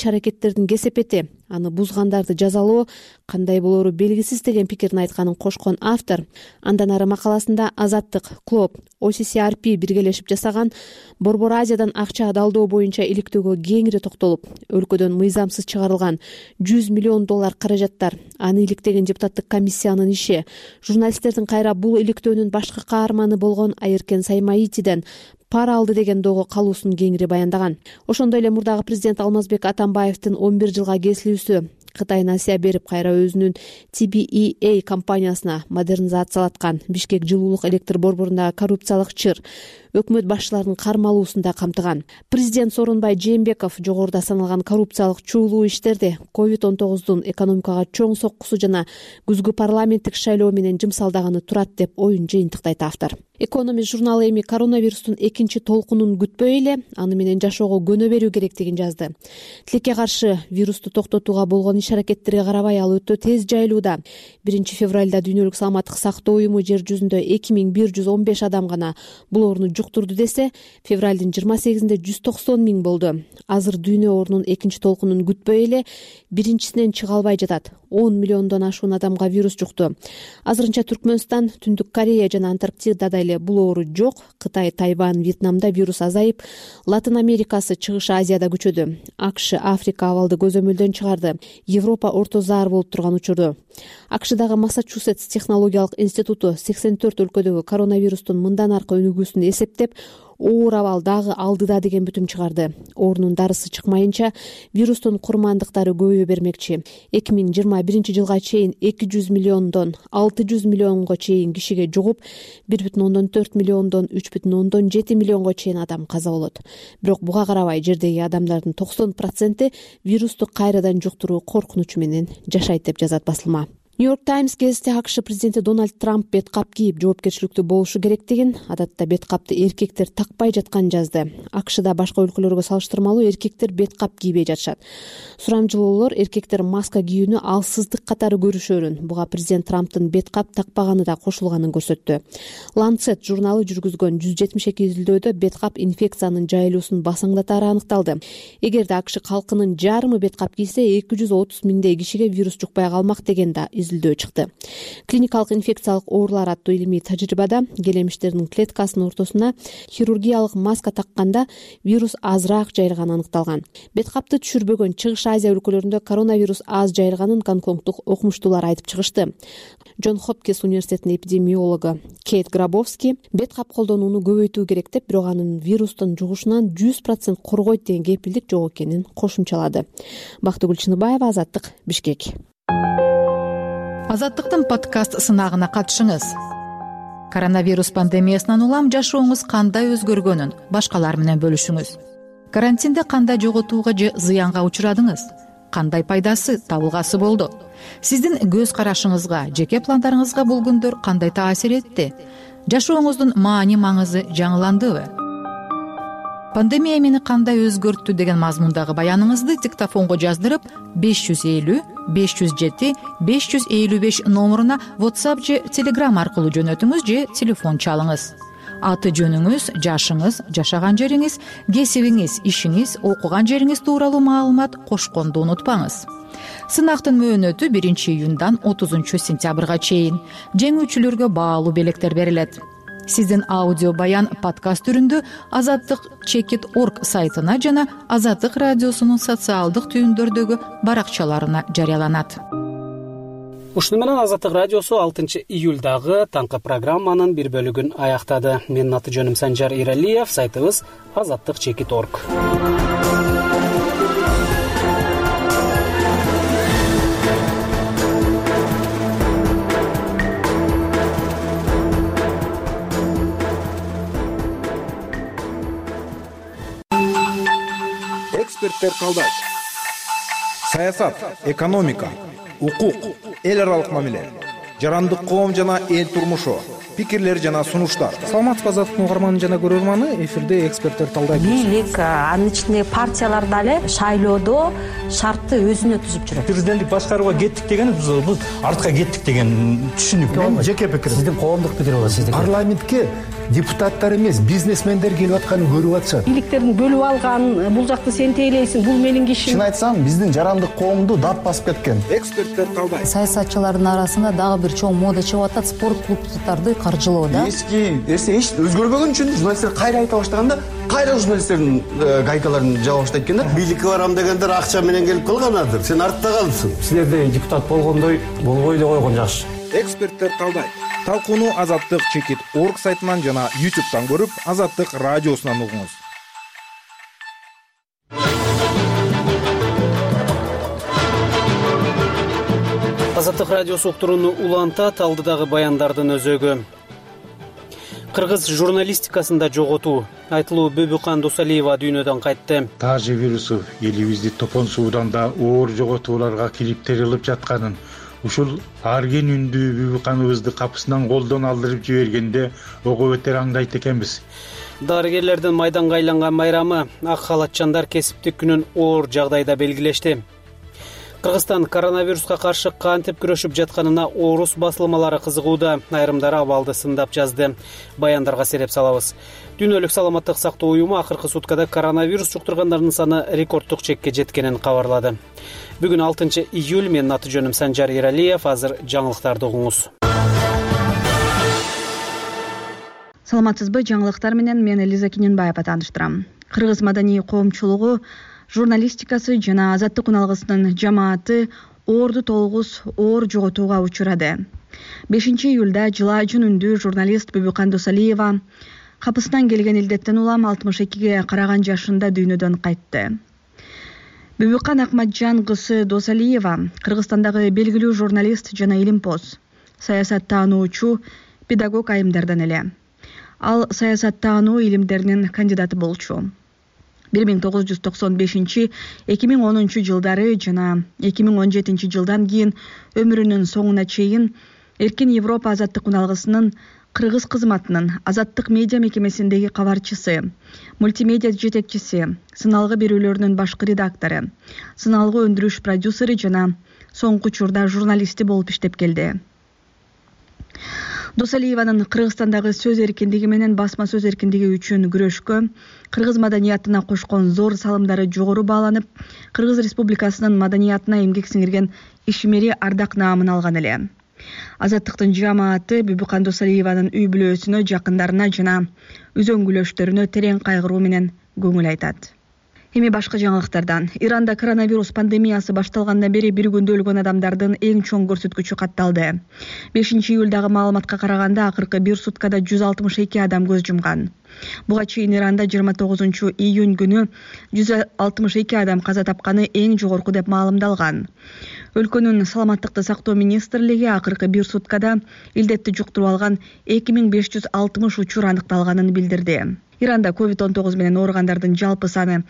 иш-аракеттердин кесепети, аны бузгандарды жазалоо кандай болору белгисиз деген пикирин айтканын кошкон автор андан ары макаласында Азаттык, Клоп, OCCRP биргелешип жасаган Борбор Азиядан акча далдоо боюнча иликтөөгө кеңири токтолуп, өлкөдөн мыйзамсыз чыгарылган $100 миллион каражаттар, аны иликтеген депутаттык комиссиянын иши, журналисттердин кайра бул иликтөөнүн башкы каарманы болгон Айыркен Саймаитиден пара алды деген доого калуусун кеңири баяндаган. Ошондой эле мурдагы президент Алмазбек Атамбаевдин 11 жылга кесилүүсү Кытай насыя берип кайра өзүнүн TBEA компаниясына модернизациялаткан Бишкек жылуулук электр борборундагы коррупциялык чыр өкмөт башчыларынын кармалуусунда камтыган. Президент Сооронбай Жээнбеков жогоруда саналган коррупциялык чуулуу иштерди COVID-19 экономикага чоң соккусу жана күзгү парламенттик шайлоо менен жымсалдаганы турат деп оюн жыйынтыктайт автор. Экономист журналы эми коронавирустун экинчи толкунун күтпөй эле аны менен жашоого көнө берүү керектигин жазды. Тилекке каршы вирусту токтотууга болгон иш-аракеттерге карабай ал өтө тез жайылууда. 1 февралда Дүйнөлүк саламаттык сактоо уюму жер жүзүндө 2115 адам гана бул ооруну жуктурду десе, февралдын 28-нде 190 000 болду. Азыр дүйнө оорунун экинчи толкунун күтпөй эле биринчисинен чыга албай жатат. 10 миллиондон ашуун адамга вирус жукту. Азырынча Түркмөнстан, Түндүк Корея жана Антарктидада эле бул оору жок. Кытай, Тайвань, Вьетнамда вирус азайып, Латын Америкасы, Чыгыш Азияда күчөдү. АКШ Африка абалды көзөмөлдөн чыгарды. Европа орто заар болуп турган учурду. АКШдагы Массачусетс технологиялык институту 84 өлкөдөгү коронавирустун мындан аркы өнүгүүсүн эсептеп, оор абал дагы алдыда деген бүтүм чыгарды. Оорунун дарысы чыкмайынча вирустун курмандыктары көбөйө бермекчи. 2021 жылга чейин 200 миллиондон 600 миллионго чейин кишиге жугуп, 1,4 миллиондон 3,7 миллионго чейин адам каза болот. Бирок буга карабай жердеги адамдардын 90% вирусту кайрадан жуктуруу коркунучу менен жашайт деп жазат басылма. Нью-Йорк Таймс гезити АКШ президенти Дональд Трамп бет кап кийип жоопкерчиликтүү болушу керектигин, адатта бет капты эркектер такпай жатканын жазды. АКШда башка өлкөлөргө салыштырмалуу эркектер бет кап кийбей жатышат. Сурамжылоолор эркектер маска кийүүнү алсыздык катары көрүшөрүн, буга президент Трамптын бет кап такпаганы да кошулганын көрсөттү. Lancet журналы жүргүзгөн 172 изилдөөдө бет кап инфекциянын жайылуусун басаңдатары аныкталды. Эгерде АКШ калкынын жарымы бет кап кийсе, 230 000 кишиге вирус жукпай калмак деген да изилдөө чыкты. Клиникалык инфекциялык оорулар аттуу илимий тажрыйбада келемиштердин клеткасынын ортосуна хирургиялык маска такканда вирус азыраак жайылганы аныкталган. Бет капты түшүрбөгөн Чыгыш Азия өлкөлөрүндө коронавирус аз жайылганын гонконгдук окумуштуулар айтып чыгышты. Джон Хопкинс университетинин эпидемиологу Кейт Грабовски бет кап колдонууну көбөйтүү керек деп, бирок анын вирустун жугушунан 100% коргойт деген кепилдик жок экенин кошумчалады. Бактыгүл Чыныбаева, Азаттык, Бишкек. Азаттыктын подкаст сынагына катышыңыз. Коронавирус пандемиясынан улам жашооңуз кандай өзгөргөнүн башкалар менен бөлүшүңүз. Карантинде кандай жоготууга же зыянга учурадыңыз? Кандай пайдасы, табылгасы болду? Сиздин көз карашыңызга, жеке пландарыңызга бул күндөр кандай таасир этти? Жашооңуздун маани-маңызы жаңыландыбы? Пандемия мени кандай өзгөрттү деген мазмундагы баяныңызды диктофонго жаздырып 550 507 555 номуруна WhatsApp же Telegram аркылуу жөнөтүңүз же телефон чалыңыз. Аты жөнүңүз, жашыңыз, жашаган жериңиз, кесибиңиз, ишиңиз, окуган жериңиз тууралуу маалымат кошконду унутпаңыз. Сынактын мөөнөтү 1 июндан 30 сентябрга чейин. Жеңүүчүлөргө баалуу белектер берилет. Сиздин аудио баян подкаст түрүндө Azattik.org сайтына жана Азаттык радиосунун социалдык түйүндөрдөгү баракчаларына жарыяланат. Ушуну менен Азаттык радиосу 6 июлдагы таңкы программанын бир бөлүгүн аяктады. Менин аты жөнүм Санжар Иралиев, сайтыбыз Azattik.org. Эксперттер талдайт. Саясат, экономика, укук, эл аралык мамиле, жарандык коом жана эл турмушу, пикирлер жана сунуштар. Саламатсызбы Азаттыктын угарманы жана көрөрманы, эфирде эксперттер талдайт. Бийлик, анын ичинде партиялар дагы шайлоодо шартты өзүнө түзүп жүрөт. Президенттик башкарууга кеттик деген бул артка кеттик деген түшүнүк. Жеке пикир. Сиздин коомдук пикир болот. Парламентке депутаттар эмес, бизнесмендер келип атканын көрүп атышат. Бийликтерин бөлүп алган, бул жакты сен тейлейсиң, бул менин кишим. Чын айтсам, биздин жарандык коомду дат басып кеткен. Эксперттер калбайт. Саясатчылардын арасында дагы бир чоң мода чыгып атат, спорт клубдарды каржылоо да. Эски нерсе эч өзгөрбөгөн үчүн журналисттер кайра айта баштаганда, кайра журналисттердин гайкаларын жаба баштайт экен да. Бийликке барам дегендер акча менен келип калганадыр. Сен артта калдың. Силерде депутат болгондой болбой эле койгон жакшы. Эксперттер калбайт. Талкууну Азаттык чекит орг сайтынан жана YouTube'дан көрүп, Азаттык радиосунан угуңуз. Азаттык радиосу уктурууну улантат, алдыдагы баяндардын өзөгү. Кыргыз журналистикасында жоготуу. Айтылуу Бүбүкан Досалиева дүйнөдөн кайтты. Тажи вирусу элибизди топон суудан да оор жоготууларга кирип терилип жатканын, ушул арген үндүү Бүбүканыбызды капысынан колдон алдырып жибергенде ого бетер аңдайт экенбиз. Дарыгерлердин майданга айланган майрамы ак халатчандар кесиптик күнүн оор жагдайда белгилешти. Кыргызстан коронавируска каршы кантип күрөшүп жатканына орус басылмалары кызыгууда, айрымдары абалды сындап жазды. Баяндарга сереп салабыз. Дүйнөлүк саламаттык сактоо уюму акыркы суткада коронавирус жуктургандардын саны рекорддук чекке жеткенин кабарлады. Бүгүн 6 июль, менин аты жөнүм Санжар Эралиев, азыр жаңылыктарды угуңуз. Саламатсызбы, жаңылыктар менен мен Элиза Кененбаева тааныштырам. Кыргыз маданий коомчулугу журналистикасы жана Азаттык уналгысынын жамааты орду толгус оор жоготууга учурады. 5 июлда жылаажын үндүү журналист Бүбүкан Досалиева капысынан келген илдеттен улам 62ге караган жашында дүйнөдөн кайтты. Бүбүкан Акматжан кызы Досалиева Кыргызстандагы белгилүү журналист жана илимпоз, саясаттануучу, педагог айымдардан эле. Ал саясаттануу илимдеринин кандидаты болчу. 1995-2010 жылдары жана 2017 жылдан кийин өмүрүнүн соңуна чейин Эркин Европа азаттык уналгысынын Кыргыз кызматынын Азаттык медиа мекемесиндеги кабарчысы, мультимедиа жетекчиси, сыналгы берүүлөрүнүн башкы редактору, сыналгы өндүрүш продюсери жана соңку учурда журналисти болуп иштеп келди. Досалиеванын Кыргызстандагы сөз эркиндиги менен басма сөз эркиндиги үчүн күрөшкө, кыргыз маданиятына кошкон зор салымдары жогору бааланып, Кыргыз Республикасынын маданиятына эмгек сиңирген ишмери ардак наамын алган эле. Азаттыктын жамааты Бүбүкан Досалиеванын үй бүлөсүнө, жакындарына жана үзөңгүлөштөрүнө терең кайгыруу менен көңүл айтат. Эми башка жаңылыктардан. Иранда коронавирус пандемиясы башталгандан бери бир күндө өлгөн адамдардын эң чоң көрсөткүчү катталды. 5 июлдагы маалыматка караганда акыркы бир суткада 162 адам көз жумган. Буга чейин Иранда 29 июнь күнү 162 адам каза тапканы эң жогорку деп маалымдалган. Өлкөнүн саламаттыкты сактоо министрлиги акыркы бир суткада илдетти жуктуруп алган 2560 учур аныкталганын билдирди. Иранда COVID-19 менен ооругандардын жалпы саны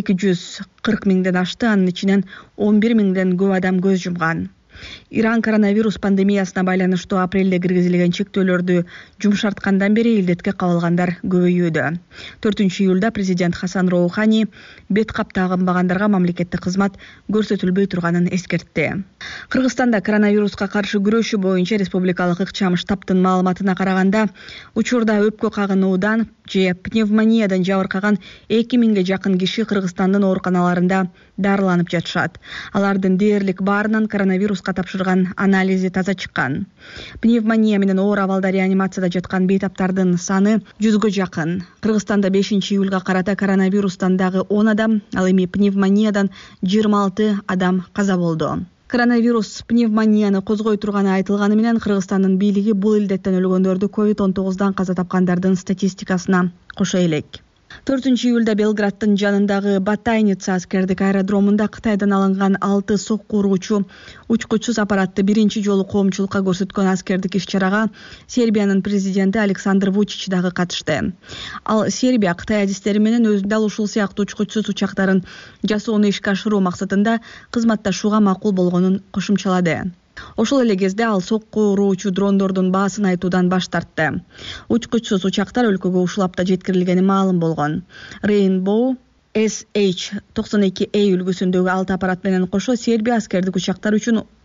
240 миңден ашты, анын ичинен 11 миңден көп адам көз жумган. Иран коронавирус пандемиясына байланыштуу апрелде киргизилген чектөөлөрдү жумшарткандан бери илдетке кабылгандар көбөйүүдө. 4 июлда президент Хасан Роухани бет кап тагынбагандарга мамлекеттик кызмат көрсөтүлбөй турганын эскертти. Кыргызстанда коронавируска каршы күрөшүү боюнча республикалык ыкчам штабтын маалыматына караганда, учурда өпкө кагынуудан же пневмониядан жабыркаган 2000ге жакын киши Кыргызстандын ооруканаларында дарыланып жатышат. Алардын дээрлик баарынан коронавируска тапшырган анализи таза чыккан. Пневмония менен оор абалда реанимацияда жаткан бейтаптардын саны 100гө жакын. Кыргызстанда 5 июлга карата коронавирустан дагы 10 адам, ал эми пневмониядан 26 адам каза болду. Коронавирус пневмонияны козгой турганы айтылганы менен Кыргызстандын бийлиги бул илдеттен өлгөндөрдү COVID-19 каза тапкандардын статистикасына кошо элек. 4 июлда Белграддын жанындагы Батайница аскердик аэродромунда Кытайдан алынган 6 сокку уруучу учкучсуз аппаратты биринчи жолу коомчулукка көрсөткөн аскердик иш-чарага Сербиянын президенти Александр Вучич дагы катышты. Ал Сербия Кытай адистери менен өзү дал ушул сыяктуу учкучсуз учактарын жасоону ишке ашыруу максатында кызматташууга макул болгонун кошумчалады. Ошол эле кезде ал сокку уруучу дрондордун баасын айтуудан баш тартты. Учкучсуз учактар өлкөгө ушул апта жеткирилгени маалым болгон. Rainbow SH-92A үлгүсүндөгү 6 аппарат менен кошо Сербия аскердик учактар үчүн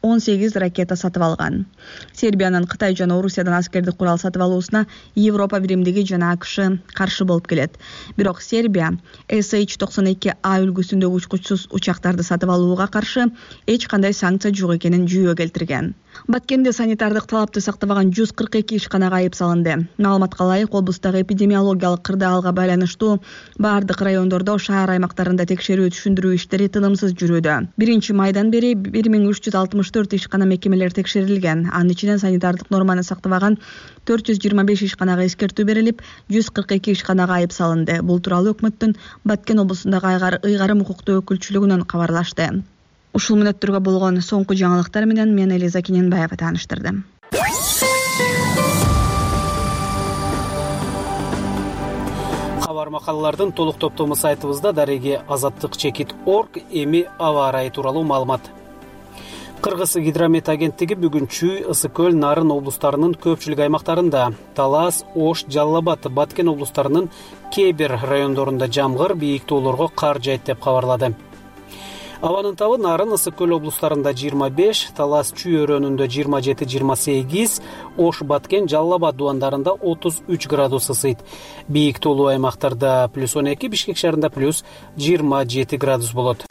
18 ракета сатып алган. Сербиянын Кытай жана Орусиядан аскердик курал сатып алуусуна Европа Биримдиги жана АКШ каршы болуп келет. Бирок Сербия SH-92A үлгүсүндөгү учкучсуз учактарды сатып алууга каршы эч кандай санкция жок экенин жүйө келтирген. Баткенде санитардык талапты сактабаган 142 ишканага айып салынды. Маалыматка ылайык, облустагы эпидемиологиялык кырдаалга байланыштуу бардык райондордо, шаар аймактарында текшерүү түшүндүрүү иштери тынымсыз жүрүүдө. 1-майдан бери 1364 ишкана мекемелер текшерилген. Анын ичинен санитардык норманы сактабаган 425 ишканага эскертүү берилип, 142 ишканага айып салынды. Бул тууралуу өкмөттүн Баткен облусундагы ыйгарым укуктуу өкүлчүлүгүнөн кабарлашты. Ушул мүнөттөргө болгон соңку жаңылыктар менен мен Элиза Кененбаева тааныштырдым. Кабар макалалардын толук топтому сайтыбызда дареги azatlyk.org эми аба ырайы тууралуу маалымат. Кыргыз гидромет агенттиги бүгүн Чүй, Ысык көл, Нарын облустарынын көпчүлүк аймактарында, Талас, Ош, Жалал Абад, Баткен облустарынын кээ бир райондорунда жамгыр, бийик тоолорго кар жайт деп кабарлады. Абанын табы Нарын, Ысык көл облустарында 25, Талас, Чүй өрөөнүндө 27-28, Ош, Баткен, Жалал Абад дубандарында 33 градус ысыйт. Бийик тоолуу аймактарда +12, Бишкек шаарында +27 градус болот.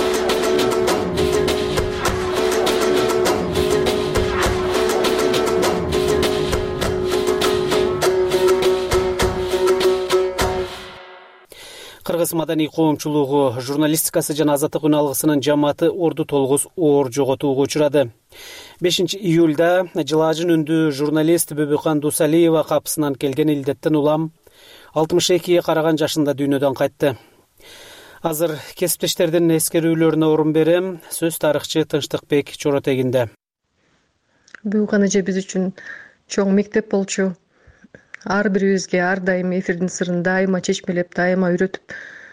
Кыргыз маданий коомчулугу журналистикасы жана азаттык үн алгысынын жамааты Орду Толгус оор жоготууга учурады. 5-июлда жылаажын үндүү журналист Бүбүкан Дусалиева капысынан келген илдеттен улам 62 караган жашында дүйнөдөн кайтты. Азыр кесиптештердин эскерүүлөрүнө орун берем. Сөз тарыхчы Тынчтыкбек Чоротегинде. Бүбүкан эже биз үчүн чоң мектеп болчу. Ар бирибизге ар дайым эфирдин сырын дайыма чечмелеп, дайыма үйрөтүп.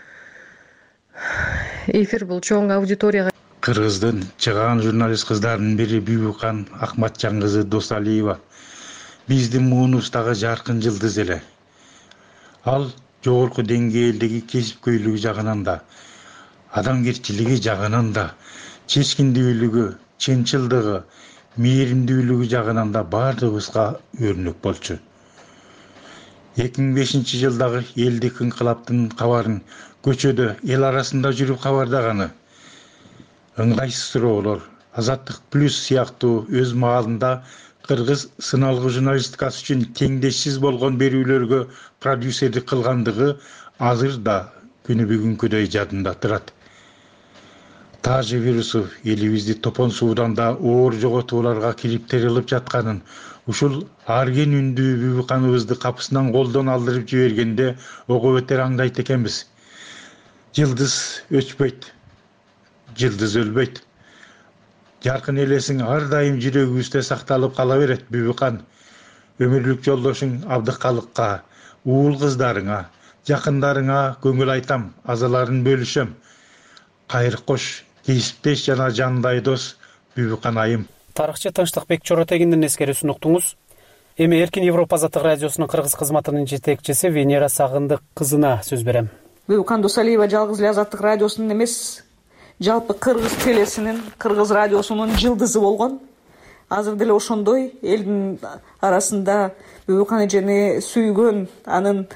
Эфир бул чоң аудиторияга. Кыргыздын чыгаан журналист кыздарынын бири Бүбүкан Акматжан кызы Досалиева биздин муунубуздагы жаркын жылдыз эле. Ал жогорку деңгээлдеги кесипкөйлүгү жагынан да, адамгерчилиги жагынан да, чечкиндүүлүгү, чынчылдыгы, мээримдүүлүгү жагынан да бардыгыбызга өрнөк болчу. 2005-жылдагы элдик инкылаптын кабарын көчөдө эл арасында жүрүп кабардаганы, ыңгайсыз суроолор, Азаттык плюс сыяктуу өз маалында кыргыз сыналгы журналистикасы үчүн теңдешсиз болгон берүүлөргө продюсердик кылгандыгы азыр да күнү бүгүнкүдөй жадында турат. Тажы вирусу элибизди топон суудан да оор жоготууларга кириптирилип жатканын, ушул арген үндүү Бүбүканыбызды капысынан колдон алдырып жибергенде ого бетер аңдайт экенбиз. Жылдыз өчпөйт, жылдыз өлбөйт. Жаркын элесиң ар дайым жүрөгүбүздө сакталып кала берет. Бүбүкан, өмүрлүк жолдошуң Абдыкалыкка, уул кыздарыңа, жакындарыңа көңүл айтам, азаларын бөлүшөм. Кайыр кош, кесиптеш жана жандай дос Бүбүкан айым. Тарыхчы Тынчтыкбек Чоротегиндин эскерүүсүн уктуңуз. Эми Эркин Европа Азаттык радиосунун кыргыз кызматынын жетекчиси Венера Сагындык кызына сөз берем. Бүбүкан Досалиева жалгыз эле Азаттык радиосунун эмес, жалпы кыргыз телесинин, кыргыз радиосунун жылдызы болгон. Азыр деле ошондой элдин арасында Бүбүкан эжени сүйгөн, анын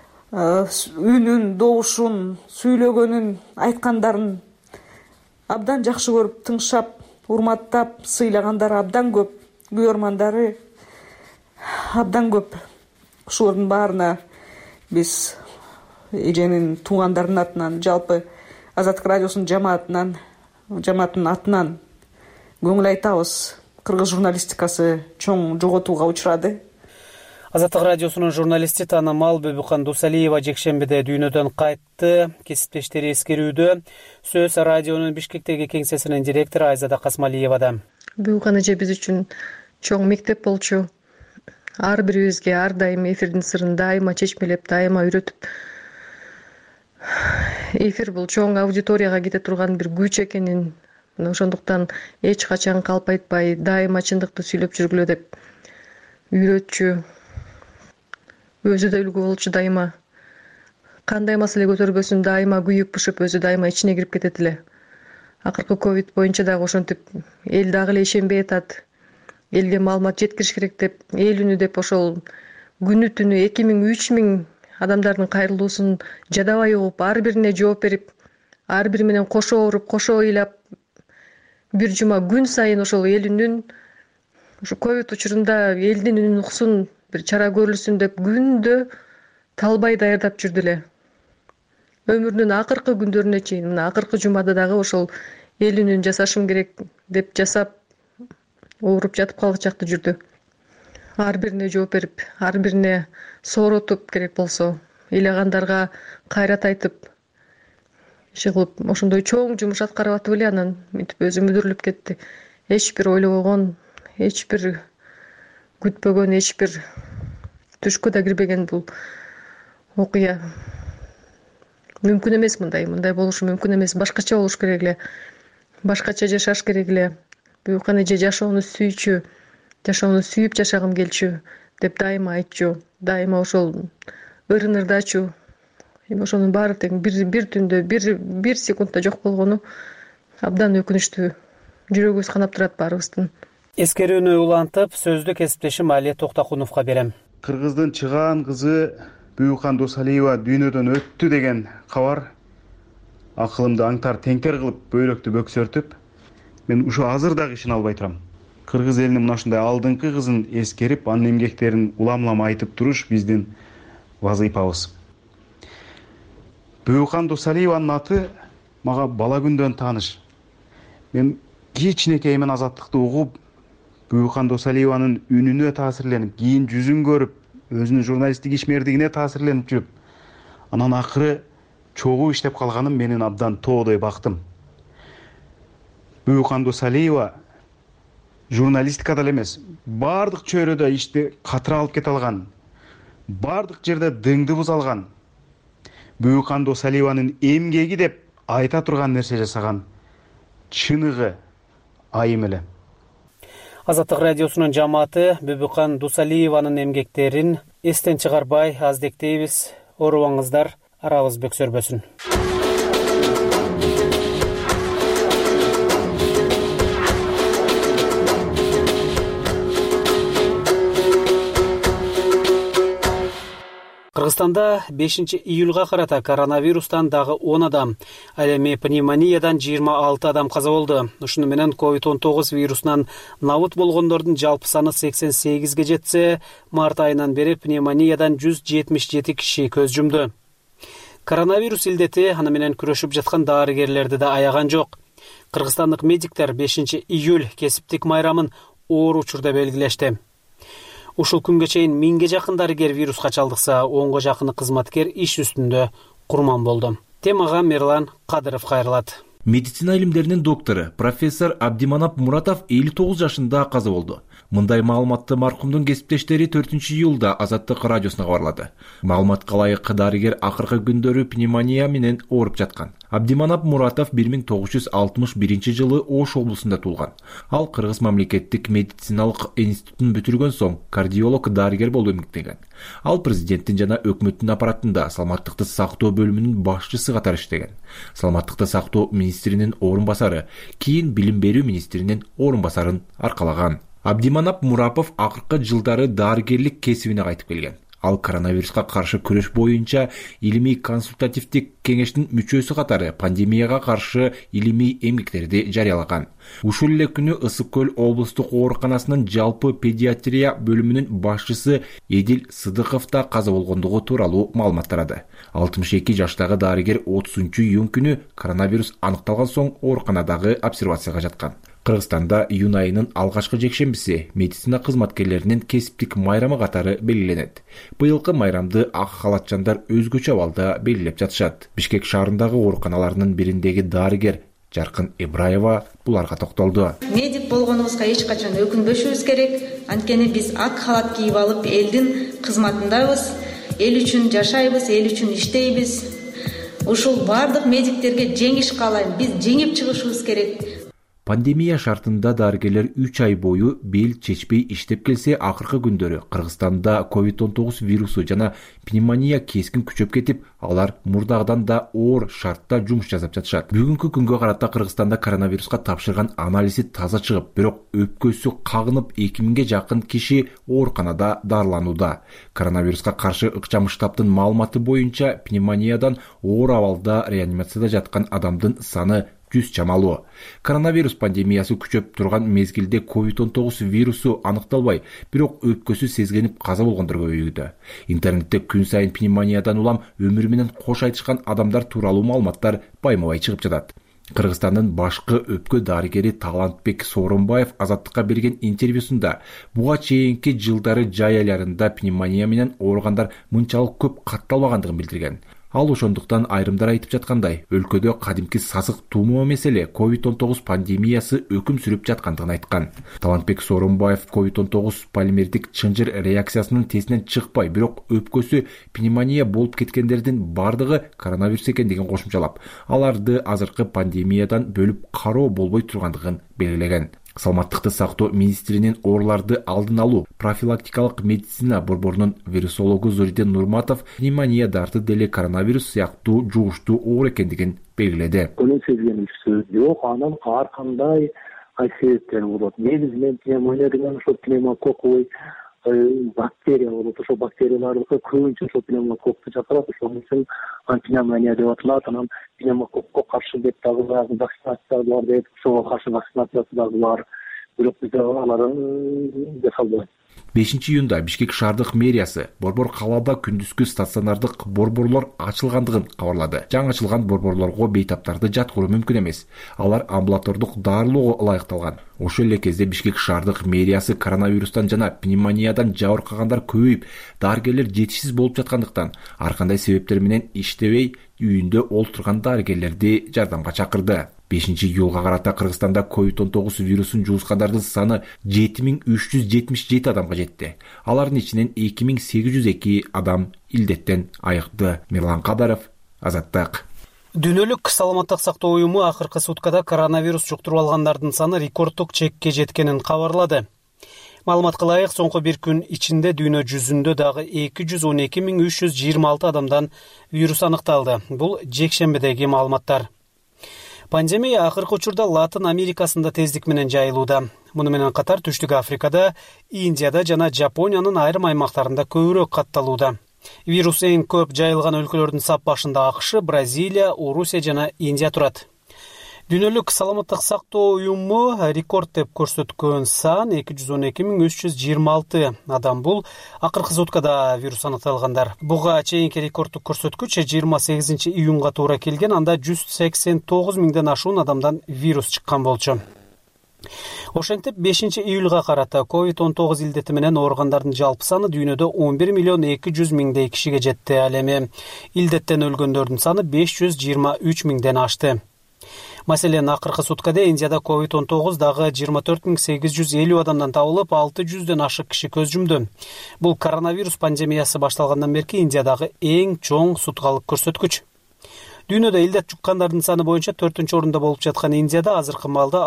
үнүн, добушун, сүйлөгөнүн, айткандарын абдан жакшы көрүп, тыңшап, урматтап, сыйлагандары абдан көп, күйөрмандары абдан көп. Ушулардын баарына биз эженин туугандарынын атынан, жалпы Азаттык радиосунун жамаатынын атынан көңүл айтабыз. Кыргыз журналистикасы чоң жоготууга учурады. Азаттык радиосунун журналисти таанымал Бүбүкан Дусалиева жекшембиде дүйнөдөн кайтты. Кесиптештери эскерүүдө. Сөз радионун Бишкектеги кеңсесинин директору Айзада Касмалиевада. Бүбүкан эже биз үчүн чоң мектеп болчу. Ар бирибизге ар дайым эфирдин сырын дайыма чечмелеп, дайыма үйрөтүп. Эфир бул чоң аудиторияга кете турган бир күч экенин, ошондуктан эч качан калп айтпай, дайыма чындыкты сүйлөп жүргүлө деп үйрөтчү. Өзү да үлгү болчу дайыма. Кандай маселе көтөрбөсүн дайыма күйүп бышып, өзү дайыма ичине кирип кетет эле. акыркы ковид боюнча дагы ошентип эл дагы эле ишенбей атат, элге маалымат жеткириш керек деп, эл үнү деп ошол күнү түнү 2000-3000 адамдардын кайрылуусун жадабай угуп, ар бирине жооп берип, ар бири менен кошо уруп, кошо ыйлап, бир жума күн сайын ошол эл үнүн, ушу ковид учурунда элдин үнүн уксун, бир чара көрүлсүн деп күндө талбай даярдап жүрдү эле. Өмүрүнүн акыркы күндөрүнө чейин, мына акыркы жумада дагы ошол эл үнүн жасашым керек деп жасап, ооруп жатып калгычакты жүрдү. Ар бирине жооп берип, ар бирине сооротуп, керек болсо ыйлагандарга кайрат айтып, иши кылып, ошондой чоң жумуш аткарып атып эле анан мынтип өзү мүдүрүлүп кетти. Эч бир ойлобогон, эч бир күтпөгөн, эч бир түшкө да кирбеген бул окуя. Мүмкүн эмес мындай болушу мүмкүн эмес. Башкача болуш керек эле. Башкача жашаш керек эле. Буюкан эже жашоону сүйчү, жашоону сүйүп жашагым келчү деп дайыма айтчу. Дайыма ошол ырын-ырдачу. Эми ошонун баары тең бир түндө, бир секундда жок болгону абдан өкүнүчтүү. Жүрөгүбүз канап турат баарыбыздын. Эскерүүнү улантып, сөздү кесиптешим Алия Токтакуновго берем. Кыргыздын чыгаан кызы Буюкан Досалиева дүйнөдөн өттү деген кабар акылымды аңтар теңтер кылып, бөйрөктү бөксөртүп, мен ушу азыр дагы ишене албай турам. Кыргыз элинин мына ушундай алдыңкы кызын эскерип, анын эмгектерин улам-улам айтып туруш биздин вазыйпабыз. Буюкан Досалиеванын аты мага бала күндөн тааныш. Мен кичинекеймен азаттыкты угуп, Буюкан Досалиеванын үнүнө таасирленип, кийин жүзүн көрүп, өзүнүн журналисттик ишмердигине таасирленип жүрүп, анан акыры чогуу иштеп калганым менин абдан тоодой бактым. Буюкан Досалиева журналистикада эле эмес, баардык чөйрөдө ишти катыра алып кете алган, баардык жерде дыңды буза алган, Буюкан Досалиеванын эмгеги деп айта турган нерсе жасаган чыныгы айым эле. Азаттык радиосунун жамааты Буюкан Досалиеванын эмгектерин эстен чыгарбай аздектейбиз. Оорубаңыздар, арабыз бөксөрбөсүн. Кыргызстанда 5-июлга карата коронавирустан дагы 10 адам, ал эми пневмониядан 26 адам каза болду. Ушуну менен COVID-19 вирусунан набыт болгондордун жалпы саны 88ге жетсе, март айынан бери пневмониядан 177 киши көз жумду. Коронавирус илдети аны менен күрөшүп жаткан дарыгерлерди да аяган жок. Кыргызстандык медиктер 5-июль кесиптик майрамын оор учурда белгилешти. Ушул күнгө чейин 1000ге жакын дарыгер вируска чалдыкса, 10га жакыны кызматкер иш үстүндө курман болду. Темага Мерлан Кадыров кайрылат. Медицина илимдеринин доктору профессор Абдиманап Муратов 59 жашында каза болду. Мындай маалыматты маркумдун кесиптештери 4-июлда Азаттык радиосуна кабарлады. Маалыматка ылайык дарыгер акыркы күндөрү пневмония менен ооруп жаткан. Абдиманап Муратов 1961 жылы Ош облусунда туулган. Ал Кыргыз мамлекеттик медициналык институтун бүтүргөн соң кардиолог дарыгер болуп эмгектеген. Ал президенттин жана өкмөттүн аппаратында саламаттыкты сактоо бөлүмүнүн башчысы катары иштеген. Саламаттыкты сактоо министринин орун басары, кийин билим берүү министринин орун басарын аркалаган. Абдиманап Мурапов акыркы жылдары дарыгерлик кесибине кайтып келген. Ал коронавируска каршы күрөш боюнча илимий консультативдик кеңештин мүчөсү катары пандемияга каршы илимий эмгектерди жарыялаган. Ушул эле күнү Ысык көл облустук ооруканасынын жалпы педиатрия бөлүмүнүн башчысы Эдил Сыдыков да каза болгондугу тууралуу маалымат тарады. 62 жаштагы дарыгер 30-июнь күнү коронавирус аныкталган соң ооруканадагы обсервацияга жаткан. Кыргызстанда июнь айынын алгачкы жекшембиси медицина кызматкерлеринин кесиптик майрамы катары белгиленет. Быйылкы майрамды ак халатчандар өзгөчө абалда белгилеп жатышат. Бишкек шаарындагы ооруканаларынын бириндеги дарыгер Жаркын Ибраева буларга токтолду. Медик болгонубузга эч качан өкүнбөшүбүз керек. Анткени биз ак халат кийип алып элдин кызматындабыз. Эл үчүн жашайбыз, эл үчүн иштейбиз. Ушул бардык медиктерге жеңиш каалайм. Биз жеңип чыгышыбыз керек. Пандемия шартында дарыгерлер 3 ай бою бел чечпей иштеп келсе, акыркы күндөрү Кыргызстанда COVID-19 вирусу жана пневмония кескин күчөп кетип, алар мурдагыдан да оор шартта жумуш жасап жатышат. Бүгүнкү күнгө карата Кыргызстанда коронавируска тапшырган анализи таза чыгып, бирок өпкөсү кагынып 2000ге жакын киши ооруканада дарыланууда. Коронавируска каршы ыкчам штабтын маалыматы боюнча, пневмониядан оор абалда реанимацияда жаткан адамдын саны 100 чамалуу. Коронавирус пандемиясы күчөп турган мезгилде COVID-19 вирусу аныкталбай, бирок өпкөсү сезгенип каза болгондор көбөйүүдө. Интернетте күн сайын пневмониядан улам өмүрү менен кош айтышкан адамдар тууралуу маалыматтар байма-бай чыгып жатат. Кыргызстандын башкы өпкө дарыгери Талантбек Сооронбаев Азаттыкка берген интервьюсунда буга чейинки жылдары жай айларында пневмония менен ооругандар мынчалык көп катталбагандыгын билдирген. Ал ошондуктан айрымдар айтып жаткандай, өлкөдө кадимки сасык туумоо маселе COVID-19 пандемиясы өкүм сүрүп жаткандыгын айткан. Талантбек Сооронбаев COVID-19 полимердик чынжыр реакциясынын тестинен чыкпай, бирок өпкөсү пневмония болуп кеткендердин бардыгы коронавирус экендигин кошумчалап, аларды азыркы пандемиядан бөлүп кароо болбой тургандыгын белгилеген. Саламаттыкты сактоо министринин ооруларды алдын алуу профилактикалык медицина борборунун вирусологу Зориден Нурматов пневмония дарты деле коронавирус сыяктуу жугуштуу оор экендигин белгиледи. Колун сезгенибиз жок, анан ар кандай себептер болот. Негизинен пневмония деген ошо пневмококковый бактерия болот. Ошо бактерияларды көбүнчө ошо пневмококку чакырат. Ошон үчүн пневмония деп аталат. Анан пневмококко каршы деп дагы вакцинация бар деп, ошого каршы вакцинациясы дагы бар. Бирок бизде алар жасалбайт. 5-июнда Бишкек шаардык мэриясы борбор калаада күндүзгү стационардык борборлор ачылгандыгын кабарлады. Жаңы ачылган борборлорго бейтаптарды жаткыруу мүмкүн эмес. Алар амбулатордук дарылоого ылайыкталган. Ошол эле кезде Бишкек шаардык мэриясы коронавирустан жана пневмониядан жабыркагандар көбөйүп, дарыгерлер жетишсиз болуп жаткандыктан ар кандай себептер менен иштебей үйүндө олтурган дарыгерлерди жардамга чакырды. 5-июлга карата Кыргызстанда COVID-19 вирусун жугускандардын саны 7377 адамга жетти. Алардын ичинен 2802 адам илдеттен айыкты. Мирлан Кадаров, Азаттык. Дүйнөлүк саламаттык сактоо уюму акыркы суткада коронавирус жуктуруп алгандардын саны рекорддук чекке жеткенин кабарлады. Маалыматка ылайык, соңку бир күн ичинде дүйнө жүзүндө дагы 212326 адамдан вирус аныкталды. Бул жекшембидеги маалыматтар. Пандемия акыркы учурда Латын Америкасында тездик менен жайылууда. Муну менен катар Түштүк Африкада, Индияда жана Жапониянын айрым аймактарында көбүрөөк катталууда. Вирус эң көп жайылган өлкөлөрдүн сап башында АКШ, Бразилия, Орусия жана Индия турат. Дүйнөлүк саламаттык сактоо уюму рекорд деп көрсөткөн сан 212326 адам. Бул акыркы суткада вирус аныкталгандар. Буга чейинки рекордтук көрсөткүч 28 июнга туура келген. Анда 189 миңден ашуун адамдан вирус чыккан болчу. Ошентип 5-июлга карата COVID-19 илдети менен ооругандардын жалпы саны дүйнөдө 11.200.000 кишиге жетти. Ал эми илдеттен өлгөндөрдүн саны 523.000ден ашты. Маселен, акыркы суткада Индияда COVID-19 дагы 24850 адамдан табылып, 600дөн ашык киши көз жумду. Бул коронавирус пандемиясы башталгандан берки Индиядагы эң чоң суткалык көрсөткүч. Дүйнөдө илдет жуккандардын саны боюнча 4-орунда болуп жаткан Индияда азыркы маалда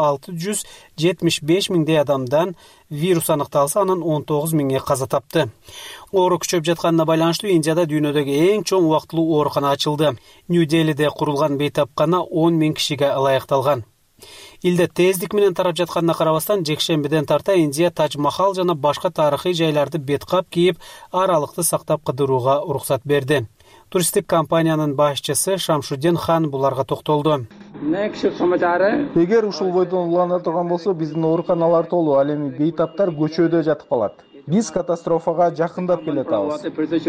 675 миңдей адамдан вирус аныкталса, анын 19 миңи каза тапты. Оору күчөп жатканына байланыштуу Индияда дүйнөдөгү эң чоң убактылуу оорукана ачылды. Нью-Делиде курулган бейтапкана 10 миң кишиге ылайыкталган. Илдет тездик менен тарап жатканына карабастан, жекшембиден тарта Индия Тадж-Махал жана башка тарыхый жайларды беткап кийип, аралыкты сактап кыдырууга уруксат берди. Туристик компаниянын башчысы Шамшуддин Хан буларга токтолду. Эгер ушул бойдон улана турган болсо, биздин ооруканалар толуу, ал эми бейтаптар көчөдө жатып калат. Биз катастрофага жакындап келатабыз.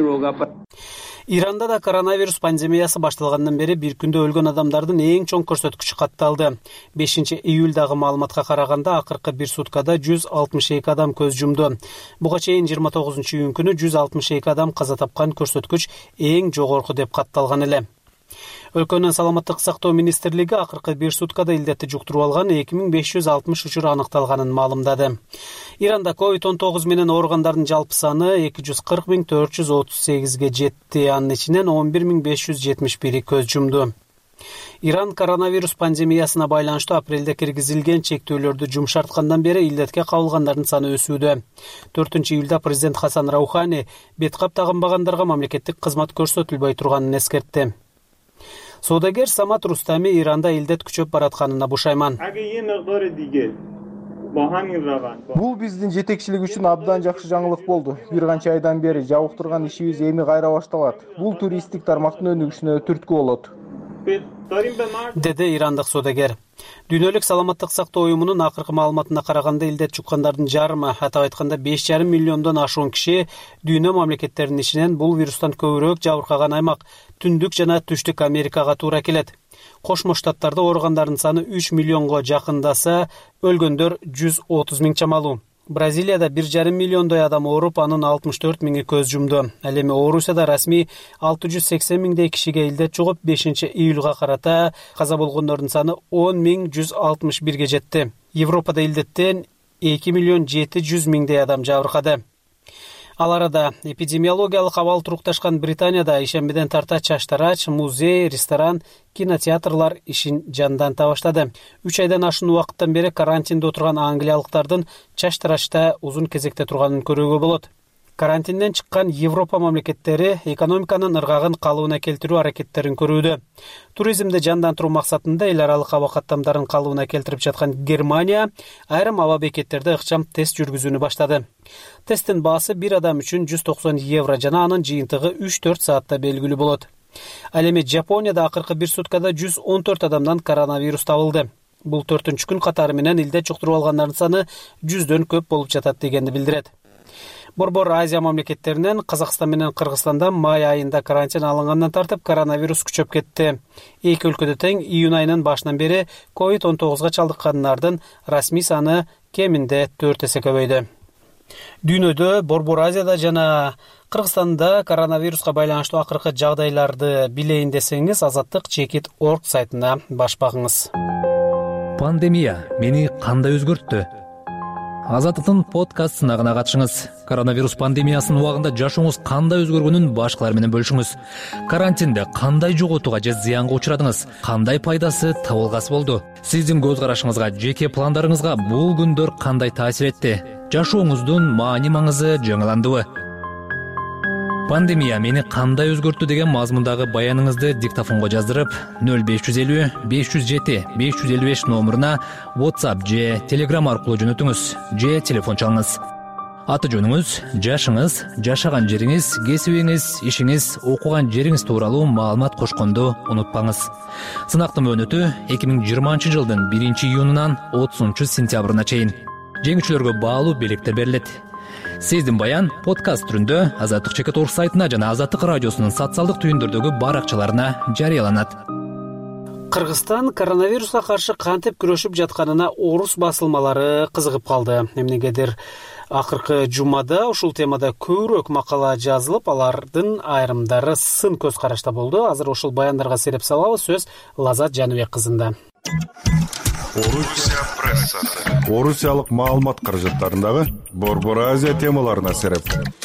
Иранда да коронавирус пандемиясы башталгандан бери бир күндө өлгөн адамдардын эң чоң көрсөткүчү катталды. 5-июлдагы маалыматка караганда акыркы бир суткада 162 адам көз жумду. Буга чейин 29-июнь күнү 162 адам каза тапкан көрсөткүч эң жогорку деп катталган эле. Өлкөнүн саламаттык сактоо министрлиги акыркы бир суткада илдетти жуктуруп алган 2560 учур аныкталганын маалымдады. Иранда COVID-19 менен ооругандардын жалпы саны 240.438ге жетти. Анын ичинен 11.571 көз жумду. Иран коронавирус пандемиясына байланыштуу апрелде киргизилген чектөөлөрдү жумшарткандан бери илдетке кабылгандардын саны өсүүдө. 4-июлда президент Хасан Раухани беткап тагынбагандарга мамлекеттик кызмат көрсөтүлбөй турганын эскертти. Соодагер Самат Рустами Иранда илдет күчөп баратканына бушайман. Бул биздин жетекчилик үчүн абдан жакшы жаңылык болду. Бир канча айдан бери жабык турган ишибиз эми кайра башталат. Бул туристтик тармактын өнүгүшүнө түрткү болот, деди ирандык соодагер. Дүйнөлүк саламаттык сактоо уюмунун акыркы маалыматына караганда илдет жуккандардын жарымы, атап айтканда 5,5 миллиондон ашуун киши дүйнө мамлекеттеринин ичинен бул вирустан көбүрөөк жабыркаган аймак Түндүк жана Түштүк Америкага туура келет. Кошмо Штаттарда ооругандардын саны 3 миллионго жакындаса, өлгөндөр 130 миң чамалуу. Бразилияда 1,5 миллиондой адам ооруп, анын 64 миңи көз жумду. Ал эми Орусияда расмий 680 миңдей кишиге илдет жугуп, 5-июлга карата каза болгондордун саны 10,161ге жетти. Европада илдеттен 2,7 миңдей адам жабыркады. Ал арада эпидемиологиялык абал турукташкан Британияда ишембиден тарта чаштарач, музей, ресторан, кинотеатрлар ишин жанданта баштады. 3 айдан ашуун убакыттан бери карантинде отурган англиялыктардын чаштарачта узун кезекте турганын көрүүгө болот. Карантинден чыккан Европа мамлекеттери экономиканын ыргагын калыбына келтирүү аракеттерин көрүүдө. Туризмди жандандыруу максатында эл аралык аба каттамдарын калыбына келтирип жаткан Германия айрым аба бекеттерде ыкчам тест жүргүзүүнү баштады. Тесттин баасы бир адам үчүн 190 евро жана анын жыйынтыгы 3-4 саатта белгилүү болот. Ал эми Жапонияда акыркы бир суткада 114 адамдан коронавирус табылды. Бул 4-күн катары менен илдет жуктуруп алгандардын саны 100дөн көп болуп жатат дегенди билдирет. Борбор Азия мамлекеттеринен Казакстан менен Кыргызстанда май айында карантин алынгандан тартып коронавирус күчөп кетти. Эки өлкөдө тең июнь айынын башынан бери COVID-19 чалдыккандардын расмий саны кеминде 4 эсе көбөйдү. Дүйнөдө Борбор Азияда жана Кыргызстанда коронавируска байланыштуу акыркы жагдайларды билейин десеңиз, Azatlyk.org сайтына баш багыңыз. Пандемия мени кандай өзгөрттү? Азаттыктын подкаст сынагына катышыңыз. Коронавирус пандемиясынын убагында жашооңуз кандай өзгөргөнүн башкалар менен бөлүшүңүз. Карантинде кандай жоготууга же зыянга учурадыңыз? Кандай пайдасы, табылгасы болду? Сиздин көз карашыңызга, жеке пландарыңызга бул күндөр кандай таасир этти? Жашооңуздун маани-маңызы жаңыландыбы? Пандемия мени кандай өзгөрттү деген мазмундагы баяныңызды диктофонго жаздырып 0550 507 555 номуруна WhatsApp же Telegram аркылуу жөнөтүңүз же телефон чалыңыз. Аты жөнүңүз, жашыңыз, жашаган жериңиз, кесибиңиз, ишиңиз, окуган жериңиз тууралуу маалымат кошконду унутпаңыз. Сынактын мөөнөтү 2020 жылдын 1-июнунан 30 сентябрына чейин. Жеңүүчүлөргө баалуу белектер берилет. Сиздин баян подкаст түрүндө Azatlyk.org сайтына жана Азаттык радиосунун социалдык түйүндөрдөгү баракчаларына жарыяланат. Кыргызстан коронавируска каршы кантип күрөшүп жатканына орус басылмалары кызыгып калды. Эмнегедир акыркы жумада ушул темада көбүрөөк макала жазылып, алардын айрымдары сын көз карашта болду. Азыр ушул баяндарга сереп салабыз. Сөз Лазат Жаныбек кызында. Орусия прессасы. Орусиялык маалымат каражаттарындагы Борбор Азия темаларына сереп.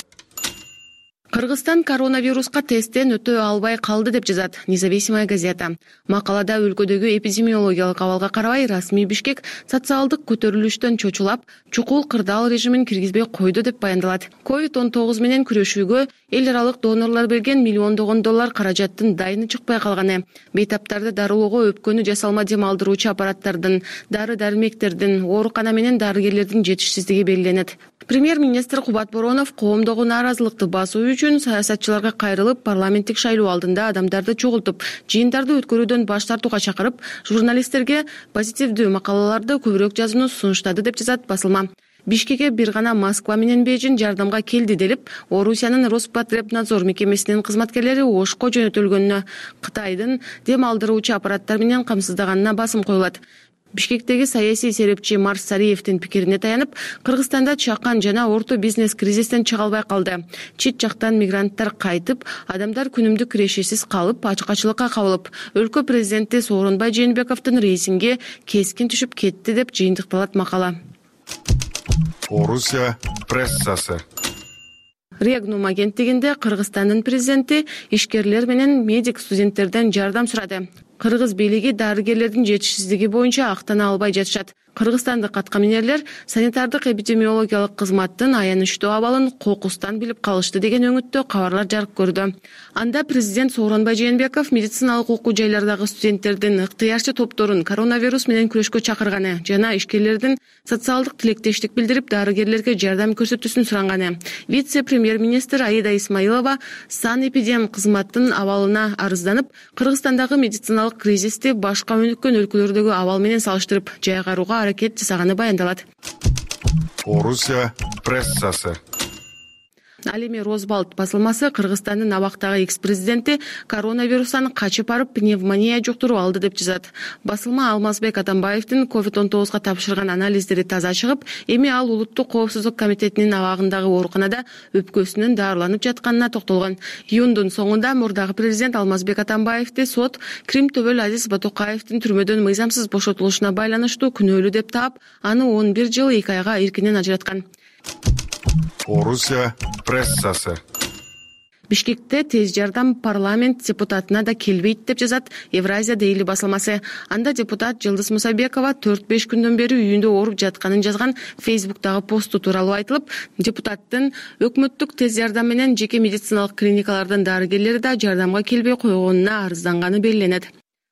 Кыргызстан коронавируска тесттен өтө албай калды деп жазат Независимая газета. Макалада өлкөдөгү эпидемиологиялык абалга карабай расмий Бишкек социалдык көтөрүлүштөн чочулап, чукул кырдаал режимин киргизбей койду деп баяндалат. COVID-19 менен күрөшүүгө эл аралык донорлор берген миллиондогон доллар каражаттын дайыны чыкпай калганы, бейтаптарды дарылоого өпкөнү жасалма дем алдыруучу аппараттардын, дары-дармектердин, оорукана менен дарыгерлердин жетишсиздиги белгиленет. Премьер-министр Кубат Боронов коомдогу нааразылыкты басуу үчүн саясатчыларга кайрылып, парламенттик шайлоо алдында адамдарды чогултуп, жыйындарды өткөрүүдөн баш тартууга чакырып, журналисттерге позитивдүү макалаларды көбүрөөк жазууну сунуштады деп жазат басылма. Бишкекке бир гана Москва менен Бейжин жардамга келди делип, Орусиянын Роспотребнадзор мекемесинин кызматкерлери Ошко жөнөтүлгөнүнө, Кытайдын дем алдыруучу аппараттар менен камсыздаганына басым коюлат. Бишкектеги саясий серепчи Марс Сариевдин пикирине таянып, Кыргызстанда чакан жана орто бизнес кризистен чыга албай калды. Чет жактан мигранттар кайтып, адамдар күнүмдүк кирешесиз калып, ачкачылыкка кабылып, өлкө президенти Сооронбай Жээнбековдун рейтинги кескин түшүп кетти деп жыйынтыкталат макала. Орусия прессасы. Регнум агенттигинде Кыргызстандын президенти ишкерлер менен медик студенттерден жардам сурады. Кыргыз бийлиги дарыгерлердин жетишсиздиги боюнча актана албай жатышат. Кыргызстандык аткаминерлер санитардык эпидемиологиялык кызматтын аянычтуу абалын кокустан билип калышты деген өңүттө кабарлар жарык көрдү. Анда президент Сооронбай Жээнбеков медициналык окуу жайлардагы студенттердин ыктыярчы топторун коронавирус менен күрөшкө чакырганы жана ишкерлердин социалдык тилектештик билдирип дарыгерлерге жардам көрсөтүүсүн суранганы. Вице-премьер-министр Аида Исмаилова санэпидем кызматтын абалына арызданып, Кыргызстандагы медициналык кризисти башка өнүккөн өлкөлөрдөгү абал менен салыштырып жайгарууга аракет жасаганы баяндалат. Орусия прессасы. Ал эми Розбалт басылмасы Кыргызстандын абактагы экс-президенти коронавирустан качып барып пневмония жуктуруп алды деп жазат. Басылма Алмазбек Атамбаевдин COVID-19 тапшырган анализдери таза чыгып, эми ал улуттук коопсуздук комитетинин абагындагы ооруканада өпкөсүнөн дарыланып жатканына токтолгон. Июндун соңунда мурдагы президент Алмазбек Атамбаевди сот Крим төбөл Азиз Батокаевдин түрмөдөн мыйзамсыз бошотулушуна байланыштуу күнөөлүү деп таап, аны 11 жыл 2 айга эркинен ажыраткан. Орусия прессасы. Бишкекте тез жардам парламент депутатына да келбейт деп жазат Евразия Дейли басылмасы. Анда депутат Жылдыз Мусабекова 4-5 күндөн бери үйүндө ооруп жатканын жазган Фейсбуктагы посту тууралуу айтылып, депутаттын өкмөттүк тез жардам менен жеке медициналык клиникалардын дарыгерлери да жардамга келбей койгонуна арызданганы белгиленет.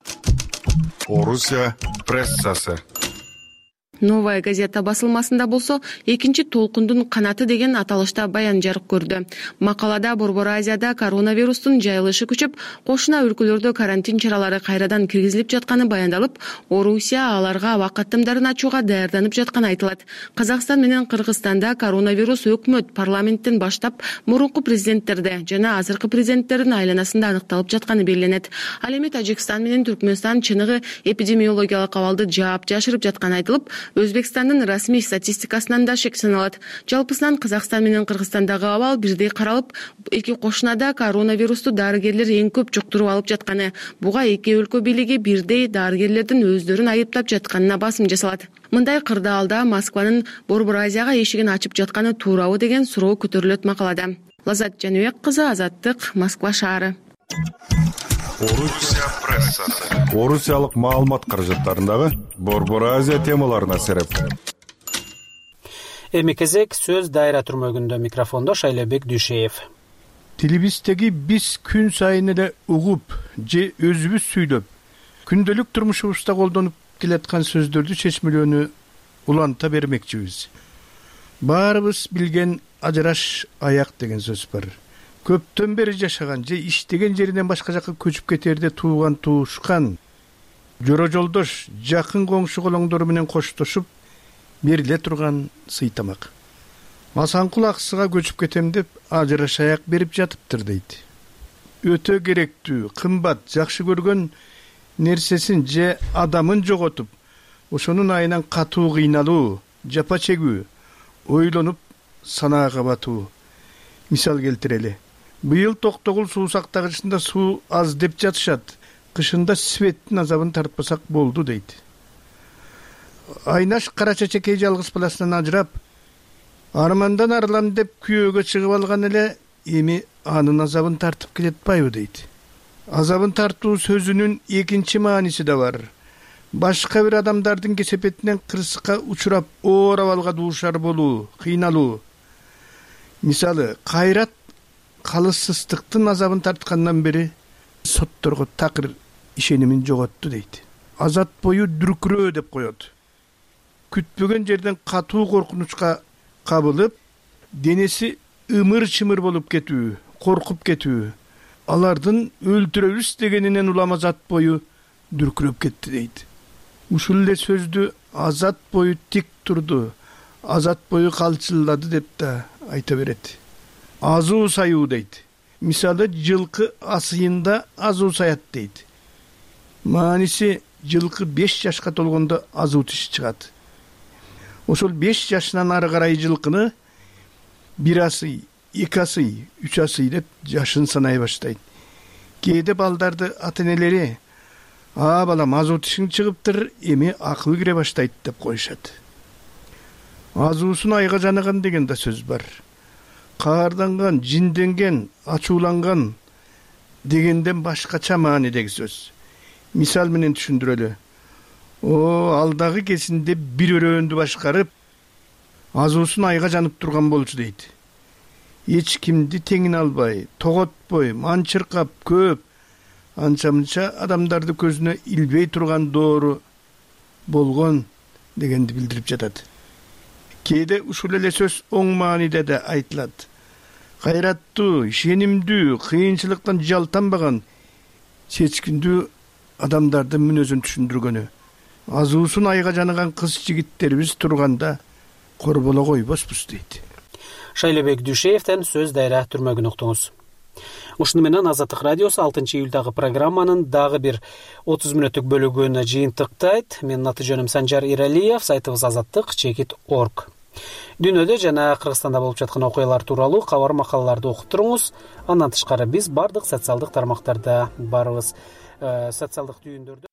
Орусия прессасы. Новая газета басылмасында болсо, экинчи толкундун канаты деген аталышта баян жарык көрдү. Макалада Борбор Азияда коронавирустун жайылышы күчүп, кошуна өлкөлөрдө карантин чаралары кайрадан киргизилип жатканы баяндалып, Орусия аларга аба каттамдарын ачууга даярданып жатканы айтылат. Казакстан менен Кыргызстанда коронавирус өкмөт, парламенттен баштап мурунку президенттерде жана азыркы президенттердин айланасында аныкталып жатканы белгиленет. Ал эми Тажикстан менен Түркмөнстан чыныгы эпидемиологиялык абалды жаап жашырып жатканы айтылып, Өзбекстандын расмий статистикасынан да шек саналат. Жалпысынан Казакстан менен Кыргызстандагы абал бирдей каралып, эки кошунада коронавирусту дарыгерлер эң көп жуктуруп алып жатканы. Буга эки өлкө бийлиги бирдей дарыгерлердин өздөрүн айыптап жатканына басым жасалат. Мындай кырдаалда Москванын Борбор Азияга эшигин ачып жатканы туурабы деген суроо көтөрүлөт макалада. Лазат Жаныбек кызы, Азаттык, Москва шаары. Орусия прессасы. Орусиялык маалымат каражаттарындагы Борбор Азия темаларына сереп. Эми кезек сөз дайра түрмөгүндө, микрофондо Шайлебек Дүйшеев. Тилибиздеги биз күн сайын эле угуп же өзүбүз сүйлөп, күндөлүк турмушубузда колдонуп келаткан сөздөрдү чечмелөөнү уланта бермекчибиз. Баарыбыз билген ажыраш аяк деген сөз бар. Көптөн бери жашаган же иштеген жеринен башка жакка көчүп кетерде тууган туушкан, жора жолдош, жакын коңшу колоңдору менен коштошуп бериле турган сыйтамак. Масанкул аксыга көчүп кетем деп ажыраш аяк берип жатыптыр дейт. Өтө керектүү, кымбат, жакшы көргөн нерсесин же адамын жоготуп, ошонун айынан катуу кыйналуу, жапа чегүү, ойлонуп санаага батуу. Мисал келтирели. Быйыл Токтогул суу сактагычында суу аз деп жатышат. Кышында светтин азабын тартпасак болду дейт. Айнаш кара чечекей жалгыз баласынан ажырап, армандан арылам деп күйөөгө чыгып алган эле эми анын азабын тартып келетпайбы дейт. Азабын тартуу сөзүнүн экинчи мааниси да бар. Башка бир адамдардын кесепетинен кырсыкка учурап, оор абалга дуушар болуу, кыйналуу. Мисалы, Кайрат калыссыздыктын азабын тарткандан бери сотторго такыр ишенимин жоготту дейт. Азат бою дүркүрөө деп коет. Күтпөгөн жерден катуу коркунучка кабылып, денеси ымыр-чымыр болуп кетүү, коркуп кетүү. Алардын өлтүрөбүз дегенинен улам азат бою дүркүрөп кетти дейт. Ушул эле сөздү азат бою тик турду, азат бою калчылдады деп да айта берет. Азуу саюу дейт. Мисалы, жылкы асыйында азуу саят дейт. Мааниси, жылкы 5 жашка толгондо азуу тиши чыгат. Ошол 5 жашынан ары карай жылкыны 1 асый, 2 асый, 3 асый деп жашын санай баштайт. Кээде балдарды ата-энелери балам азуу тишиң чыгыптыр, эми акыл кире баштайт деп коюшат. Азуусун айга жанаган деген да сөз бар. Каарданган, жинденген, ачууланган дегенден башкача маанидеги сөз. мисал менен түшүндүрөлү. Алдагы кезинде бир өрөөндү башкарып, азуусун айга жанып турган болчу дейт. Эч кимди теңин албай, тоготпой, манчыркап көп, анча-мынча адамдарды көзүнө илбей турган доору болгон дегенди билдирип жатат. Кээде ушул эле сөз оң мааниде да айтылат. Кайраттуу, ишенимдүү, кыйынчылыктан жалтанбаган, чечкиндүү адамдардын мүнөзүн түшүндүргөнү. Азуусун айга жанаган кыз жигиттерибиз турганда корболо койбоспуз дейт. Шайлебек Дүйшеевден сөз дайра түрмөгүн уктуңуз. Ушуну менен Азаттык радиосу 6-июлдагы программанын дагы бир 30 мүнөттүк бөлүгүн жыйынтыктайт. Менин аты жөнүм Санжар Иралиев, сайтыбыз azattik.org. Дүйнөдө жана Кыргызстанда болуп жаткан окуялар тууралуу кабар макалаларды окуп туруңуз. Андан тышкары биз бардык социалдык тармактарда барбыз. Социалдык түйүндөрдө